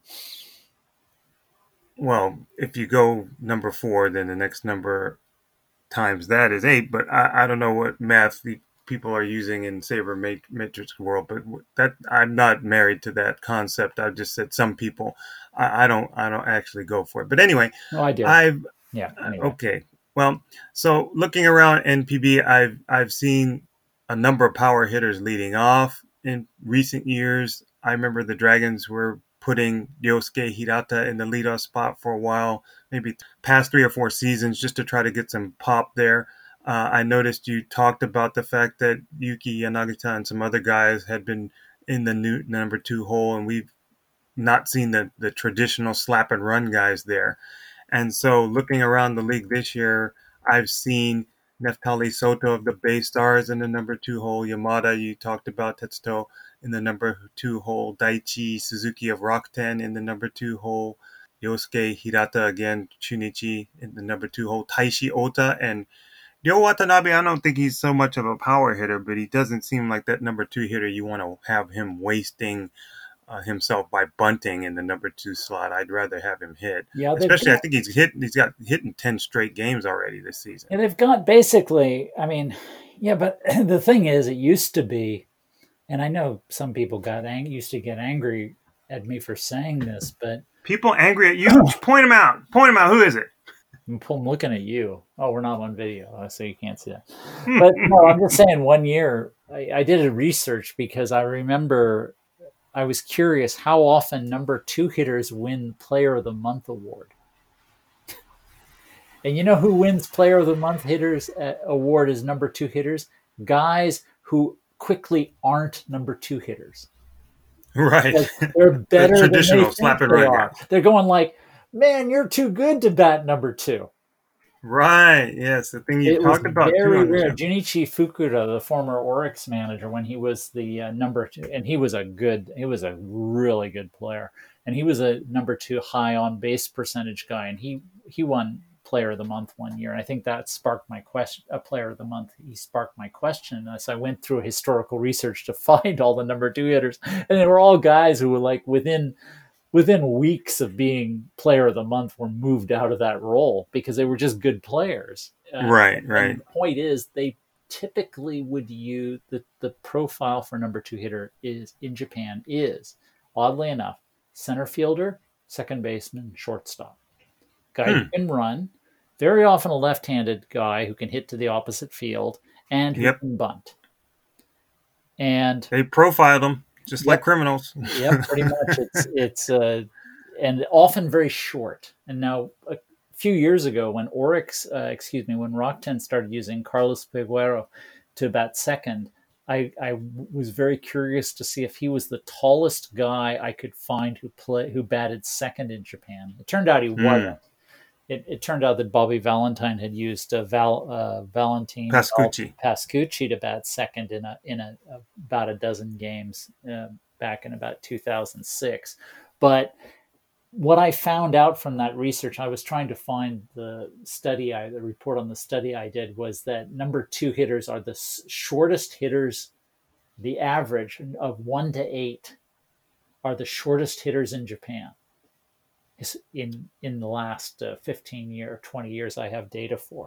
well, if you go number four, then the next number times that is eight. But I, I don't know what math the people are using in Saber Matrix world, but that I'm not married to that concept. I've just said some people. I, I don't. I don't actually go for it. But anyway, No, I do. I've yeah. Anyway. okay. Well, so looking around N P B, I've I've seen a number of power hitters leading off in recent years. I remember the Dragons were putting Ryosuke Hirata in the leadoff spot for a while, maybe past three or four seasons, just to try to get some pop there. Uh, I noticed you talked about the fact that Yuki Yanagita and some other guys had been in the new number two hole, and we've not seen the, the traditional slap and run guys there. And so looking around the league this year, I've seen Neftali Soto of the Bay Stars in the number two hole, Yamada, you talked about Tetsuto in the number two hole, Daichi Suzuki of Rakuten in the number two hole, Yosuke Hirata again, Chunichi in the number two hole, Taishi Ota, and Ryo Watanabe. I don't think he's so much of a power hitter, but he doesn't seem like that number two hitter you want to have him wasting uh, himself by bunting in the number two slot. I'd rather have him hit. Yeah, especially got, I think he's hit. He's got hit in ten straight games already this season. And they've got basically. I mean, yeah, but the thing is, it used to be, And I know some people got ang- used to get angry at me for saying this, but People angry at you? Point them out. Point them out. Who is it? I'm, I'm looking at you. Oh, we're not on video, so you can't see that. But no, I'm just saying. One year, I, I did a research because I remember I was curious how often number two hitters win Player of the Month award. And you know who wins Player of the Month hitters uh, award as number two hitters? Guys who quickly aren't number two hitters. Right. Because they're better the than traditional they slap think it they right are. guy. They're going like, man, you're too good to bat number two. Right. Yes, the thing you It talked was about too. very on the rare. show. Junichi Fukuda, the former Oryx manager, when he was the uh, number two, and he was a good, he was a really good player, and he was a number two high on base percentage guy, and he he won Player of the Month one year, and I think that sparked my question. A Player of the Month, he sparked my question as I went through historical research to find all the number two hitters, and they were all guys who were like within. within weeks of being Player of the Month were moved out of that role because they were just good players. Uh, Right, and right. the point is they typically would use the, the profile for number two hitter is in Japan is, oddly enough, center fielder, second baseman, shortstop. Guy Hmm. who can run, very often a left-handed guy who can hit to the opposite field and who Yep. can bunt. And They profiled them just Yep. like criminals. yeah, pretty much. It's it's uh, and often very short. And now a few years ago, when Oryx, uh, excuse me, when Rockton started using Carlos Peguero to bat second, I I was very curious to see if he was the tallest guy I could find who play who batted second in Japan. It turned out he Hmm. wasn't. It, it turned out that Bobby Valentine had used uh, Val, uh, Valentine Pascucci. Pascucci to bat second in a in a, about a dozen games uh, back in about two thousand six. But what I found out from that research, I was trying to find the study, I, the report on the study I did, was that number two hitters are the s- shortest hitters. The average of one to eight are the shortest hitters in Japan. In in the last uh, fifteen year, twenty years, I have data for.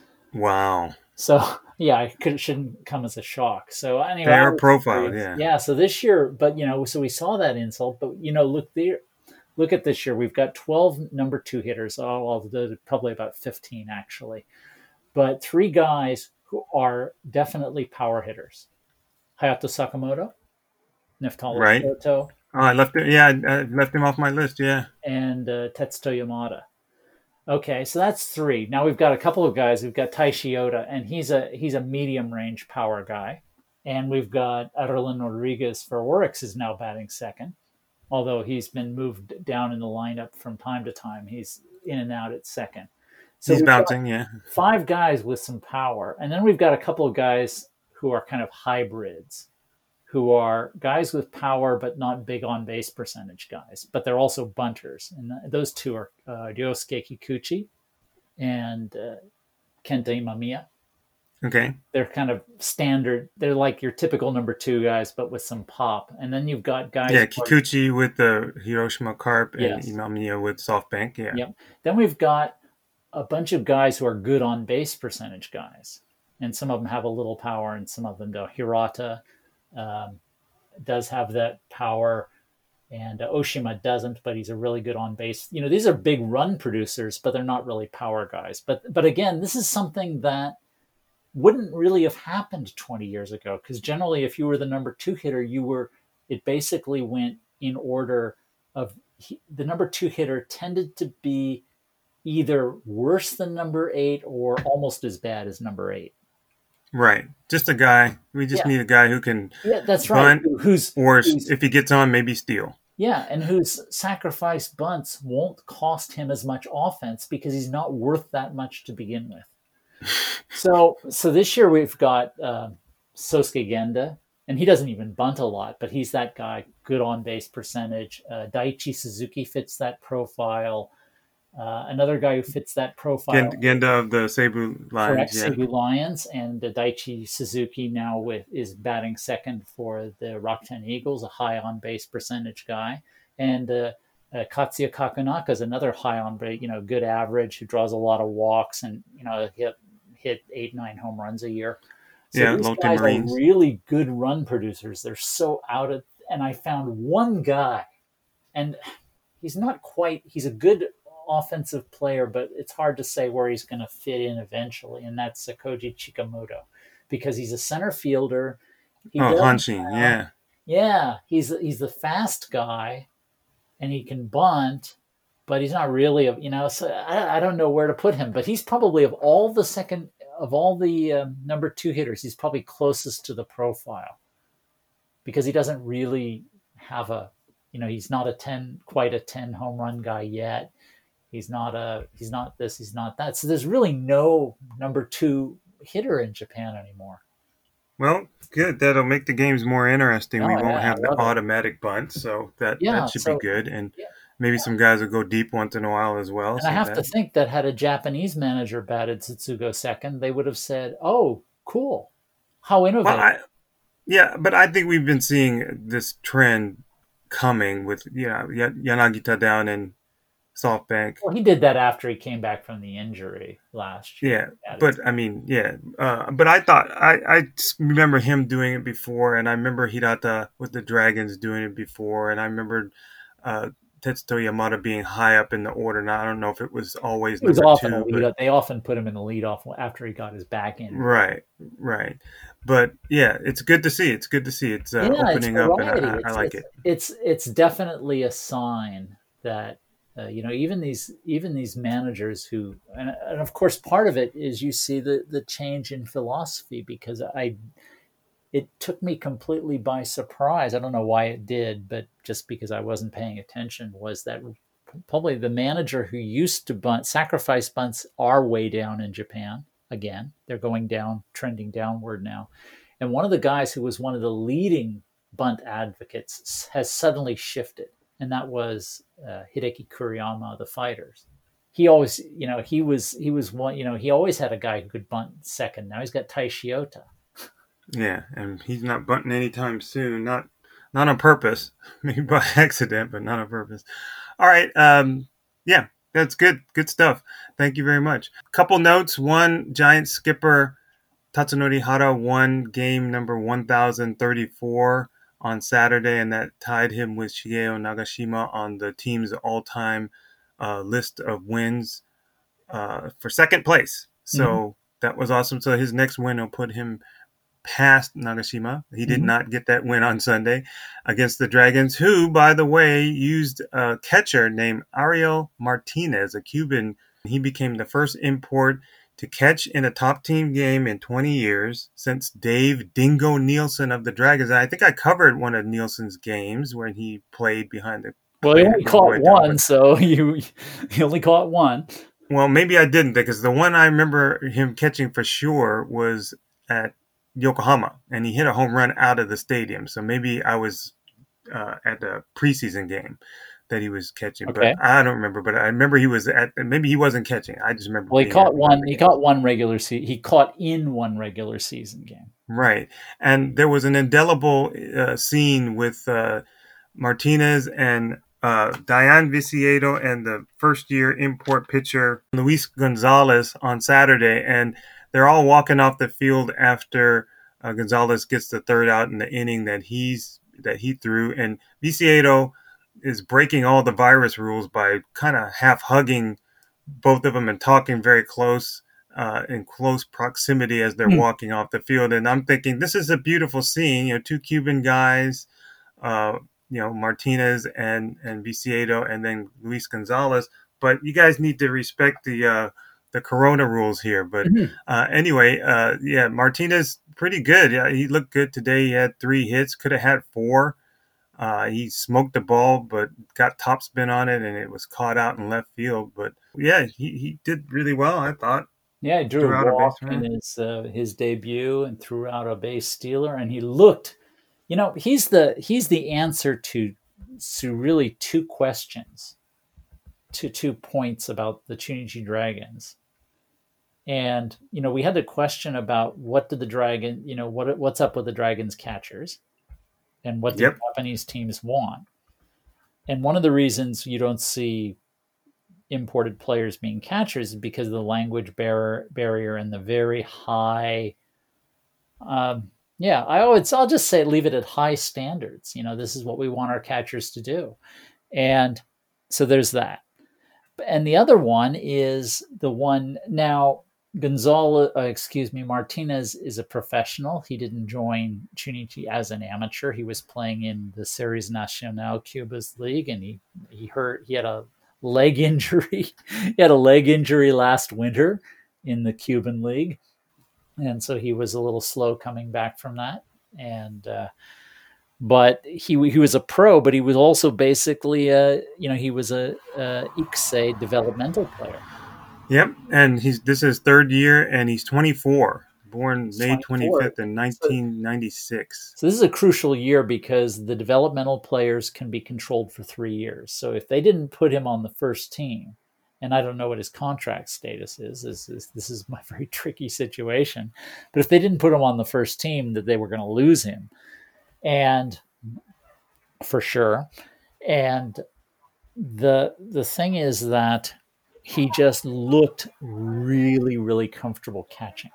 Wow. So yeah, it could, shouldn't come as a shock. So anyway, They I are was profiled, curious. yeah. Yeah. So this year, but you know, so we saw that insult, but you know, look there, look at this year. We've got twelve number two hitters. Oh, well, the- probably about fifteen actually, but three guys who are definitely power hitters: Hayato Sakamoto, Neftali Right. Soto, Oh, I left it. Yeah, I I left him off my list. Yeah. and uh, Tetsuto Yamada. Okay, so that's three. Now we've got a couple of guys. We've got Taishi Oda, and he's a he's a medium range power guy. And we've got Adelin Rodriguez for Oryx is now batting second, although he's been moved down in the lineup from time to time. He's in and out at second. So He's we've got bouncing. Yeah. five guys with some power, and then we've got a couple of guys who are kind of hybrids, who are guys with power but not big on base percentage guys, but they're also bunters. And those two are uh, Ryosuke Kikuchi and uh, Kenta Imamiya. Okay. They're kind of standard. They're like your typical number two guys, but with some pop. And then you've got guys. Yeah, who are- Kikuchi with the Hiroshima Carp and Yes. Imamiya with SoftBank. Yeah. Yep. Then we've got a bunch of guys who are good on base percentage guys. And some of them have a little power and some of them don't. Hirata um, does have that power, and uh, Oshima doesn't, but he's a really good on base. You know, these are big run producers, but they're not really power guys. But but again, this is something that wouldn't really have happened twenty years ago, because generally, if you were the number two hitter, you were. It basically went in order of he, the number two hitter tended to be either worse than number eight or almost as bad as number eight. Right. Just a guy. We just Yeah. need a guy who can Yeah, that's right. bunt, Who's or who's if he gets on, maybe steal. Yeah, and whose sacrifice bunts won't cost him as much offense because he's not worth that much to begin with. So, so this year we've got uh, Sosuke Genda, and he doesn't even bunt a lot, but he's that guy, good on base percentage. Uh, Daichi Suzuki fits that profile. Uh, another guy who fits that profile. Gen- Genda of the Cebu Lions. Correct, Yeah. Cebu Lions, and uh, Daichi Suzuki now with is batting second for the Rakuten Eagles, a high on base percentage guy, and uh, uh, Katsuya Kakunaka is another high on base, you know, good average who draws a lot of walks and you know hit hit eight nine home runs a year. So Yeah, these Lotte guys Marines. are really good run producers. They're so out of, and I found one guy, and he's not quite, he's a good offensive player, but it's hard to say where he's going to fit in eventually, and that's Koji Chikamoto, because he's a center fielder. He Oh, does, Hanshin, uh, yeah. yeah, he's he's the fast guy, and he can bunt, but he's not really a, you know. So I, I don't know where to put him, but he's probably of all the second of all the um, number two hitters, he's probably closest to the profile, because he doesn't really have a, you know, he's not a ten, quite a ten home run guy yet. He's not a, he's not this, he's not that. So there's really no number two hitter in Japan anymore. Well, good. That'll make the games more interesting. Oh, we won't yeah, have I the love it. automatic bunt, so that, Yeah, that should so- be good. And yeah. maybe some guys will go deep once in a while as well. And so I have that, to think that had a Japanese manager batted Tsutsugo second, they would have said, "Oh, cool, how innovative." well, I, yeah, but I think we've been seeing this trend coming with, you know, Ya- Yanagita down in SoftBank. Well, he did that after he came back from the injury last year. Yeah, but I mean, yeah, uh, but I thought I, I just remember him doing it before, and I remember Hirata with the Dragons doing it before, and I remember uh, Tetsuto Yamada being high up in the order. Now I don't know if it was always He was number often two, a but lead. They often put him in the leadoff after he got his back in. right, right. But yeah, it's good to see. It's good to see. It's uh, Yeah, opening it's up, and variety. I, I It's- like it's, it. It's it's definitely a sign that uh, you know, even these even these managers who, and, and of course part of it is you see the the change in philosophy, because I it took me completely by surprise. I don't know why it did, but just because I wasn't paying attention, was that probably the manager who used to bunt, sacrifice bunts are way down in Japan. Again, they're going down, trending downward now. And one of the guys who was one of the leading bunt advocates has suddenly shifted, and that was uh, Hideki Kuriyama of the Fighters. He always, you know, he was he was one, you know, he always had a guy who could bunt second. Now he's got Tai Shiota. Yeah, and he's not bunting anytime soon. Not not on purpose, maybe by accident, but not on purpose. All right, um, yeah, that's good. Good stuff. Thank you very much. Couple notes. One, Giant skipper Tatsunori Hara won game number one thousand thirty-four on Saturday, and that tied him with Shigeo Nagashima on the team's all-time uh, list of wins uh, for second place. So mm-hmm. that was awesome. So his next win will put him past Nagashima. He did mm-hmm. not get that win on Sunday against the Dragons, who, by the way, used a catcher named Ariel Martinez, a Cuban. He became the first import to catch in a top team game in twenty years since Dave Dingo Nielsen of the Dragons. And I think I covered one of Nielsen's games when he played behind the. Well, he only caught one, down, so you he only caught one. Well, maybe I didn't, because the one I remember him catching for sure was at Yokohama, and he hit a home run out of the stadium. So maybe I was uh, at the preseason game that he was catching, okay. but I don't remember. But I remember he was at. Maybe he wasn't catching. I just remember. Well, he caught one. He caught one regular season. He caught in one regular season game. Right, and there was an indelible uh, scene with uh, Martinez and uh, Dayan Viciedo and the first-year import pitcher Luis Gonzalez on Saturday, and they're all walking off the field after uh, Gonzalez gets the third out in the inning that he's that he threw, and Viciedo is breaking all the virus rules by kind of half hugging both of them and talking very close uh, in close proximity as they're mm. walking off the field. And I'm thinking, this is a beautiful scene. You know, two Cuban guys, uh, you know, Martinez and and Viciedo, and then Luis Gonzalez. But you guys need to respect the uh, the Corona rules here. But mm-hmm. uh, anyway, uh, yeah, Martinez pretty good. Yeah, he looked good today. He had three hits. Could have had four. Uh, he smoked the ball, but got topspin on it, and it was caught out in left field. But yeah, he, he did really well, I thought. Yeah, he drew, drew a walk a in his uh, his debut and threw out a base stealer, and he looked. You know, he's the he's the answer to to really two questions, to two points about the Chunichi Dragons. And you know, we had the question about what did the Dragon, you know, what what's up with the Dragons catchers. And what yep. the Japanese teams want. And one of the reasons you don't see imported players being catchers is because of the language barrier, barrier and the very high um, yeah, I always I'll just say leave it at high standards. You know, this is what we want our catchers to do, and so there's that. And the other one is the one now. Gonzalo, uh, excuse me, Martinez is a professional. He didn't join Trinity as an amateur. He was playing in the Series Nacional Cuba's league, and he he hurt. He had a leg injury. He had a leg injury last winter in the Cuban league, and so he was a little slow coming back from that. And uh, but he he was a pro, but he was also basically a you know he was a, a I C S E developmental player. Yep, and he's this is his third year, and he's twenty-four, born He's May twenty-four. twenty-fifth in nineteen ninety-six. So this is a crucial year because the developmental players can be controlled for three years. So if they didn't put him on the first team, and I don't know what his contract status is, this is this is my very tricky situation. But if they didn't put him on the first team, that they were going to lose him, and for sure. And the the thing is that he just looked really, really comfortable catching.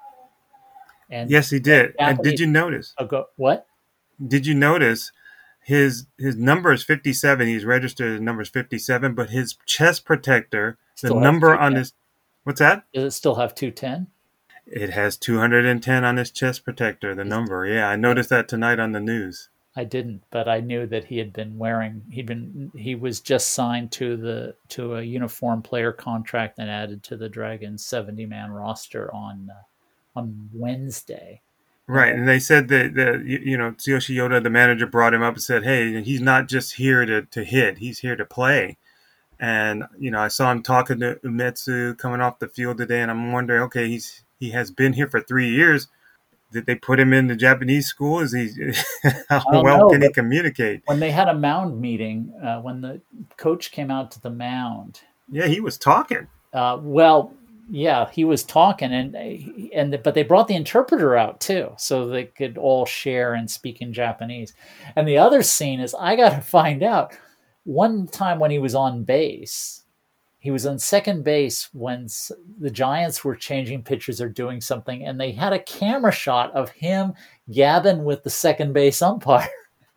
And Yes, he did. And Japanese- did you notice? I'll go, what? Did you notice his his number is fifty-seven? He's registered as number is fifty-seven, but his chest protector, Still the has number two on ten. his what's that? Does it still have two ten? It has two hundred ten on his chest protector. The number, yeah, I noticed that tonight on the news. I didn't, but I knew that he had been wearing. He'd been. He was just signed to the to a uniform player contract and added to the Dragons seventy man roster on uh, on Wednesday. Right, and they said that the you, you know Tsuyoshi Yoda, the manager, brought him up and said, "Hey, he's not just here to, to hit; he's here to play." And you know, I saw him talking to Umetsu coming off the field today, and I'm wondering, okay, he's he has been here for three years. Did they put him in the Japanese school? Is he how don't well know, can he but- communicate? When they had a mound meeting, uh, when the coach came out to the mound, Yeah, he was talking. uh, well, yeah, he was talking, and and but they brought the interpreter out too, so they could all share and speak in Japanese. And the other scene is, I got to find out. One time when he was on base, he was on second base when s- the Giants were changing pitchers or doing something, and they had a camera shot of him gabbing with the second base umpire.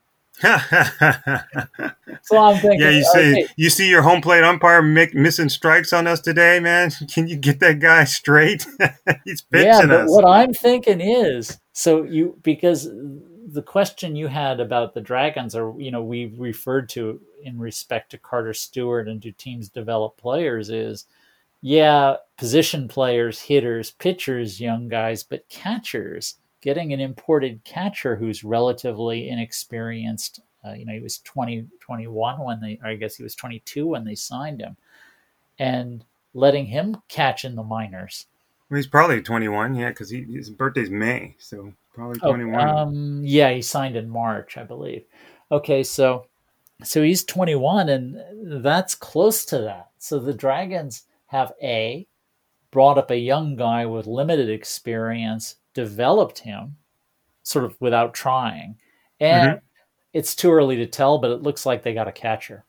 So I'm thinking, Yeah, you see, okay, you see your home plate umpire make, missing strikes on us today, man. Can you get that guy straight? He's pitching yeah, but us. what I'm thinking is, so you because the question you had about the Dragons, or you know, we referred to in respect to Carter Stewart and do teams develop players is, yeah, position players, hitters, pitchers, young guys, but catchers. Getting an imported catcher who's relatively inexperienced. Uh, you know, he was twenty, twenty-one when they, or I guess he was twenty-two when they signed him, and letting him catch in the minors. Well, he's probably twenty-one, yeah, because his birthday's May, so probably Oh, twenty-one. um, yeah, he signed in March, I believe. Okay, so so he's twenty-one, and that's close to that. So the Dragons have a brought up a young guy with limited experience, developed him sort of without trying, and it's too early to tell, but it looks like they got a catcher.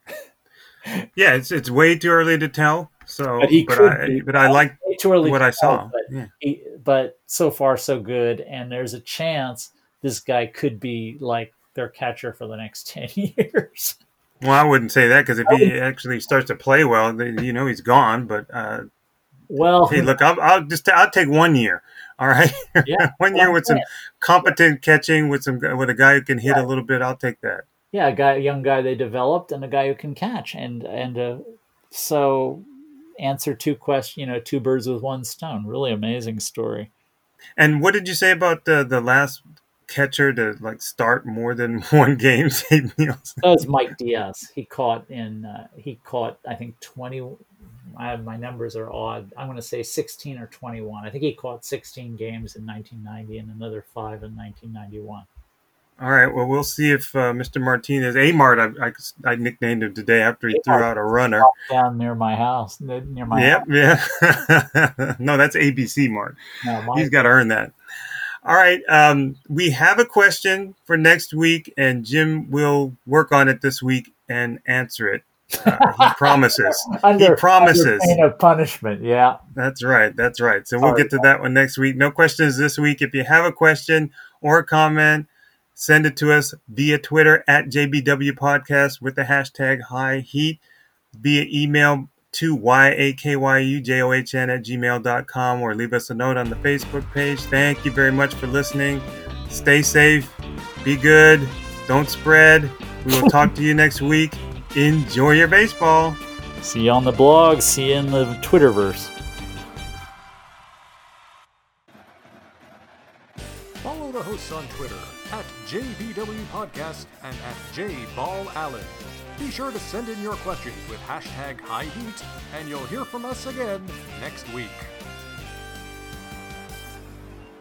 Yeah, it's it's way too early to tell. So, But he but could I be. but I like Way too early what to I saw. tell, but, Yeah. he, but so far so good, and there's a chance this guy could be like their catcher for the next ten years. Well, I wouldn't say that because if he actually starts to play well, then, you know, he's gone. But uh, Well, hey, look, I'll, I'll just I'll take one year. All right, yeah, one year with some competent catching, with some with a guy who can hit a little bit. I'll take that. yeah, a guy, a young guy they developed, and a guy who can catch, and and uh, so answer two questions, you know, two birds with one stone. Really amazing story. And what did you say about the the last catcher to like start more than one game? Dave Nielsen? That was Mike Diaz. He caught in uh, he caught I think twenty. I have, my numbers are odd. I'm going to say sixteen or twenty-one. I think he caught sixteen games in nineteen ninety and another five in nineteen ninety-one. All right. Well, we'll see if uh, Mister Martinez, Amart, I, I, I nicknamed him today after he threw out a runner. Down near my house, near my Yep, house. yeah. No, that's A B C, Mark. No, my, He's got to earn that. All right. Um, we have a question for next week, and Jim will work on it this week and answer it. Uh, he promises. under, he promises. Under pain of punishment, yeah. That's right. That's right. So we'll Sorry. get to that one next week. No questions this week. If you have a question or a comment, send it to us via Twitter at J B W Podcast with the hashtag High Heat, via email to yakyujohn at gmail dot com, or leave us a note on the Facebook page. Thank you very much for listening. Stay safe. Be good. Don't spread. We will talk to you next week. Enjoy your baseball. See you on the blog. See you in the Twitterverse. Follow the hosts on Twitter at J B W Podcast and at JBallAllen. Be sure to send in your questions with hashtag High Heat, and you'll hear from us again next week.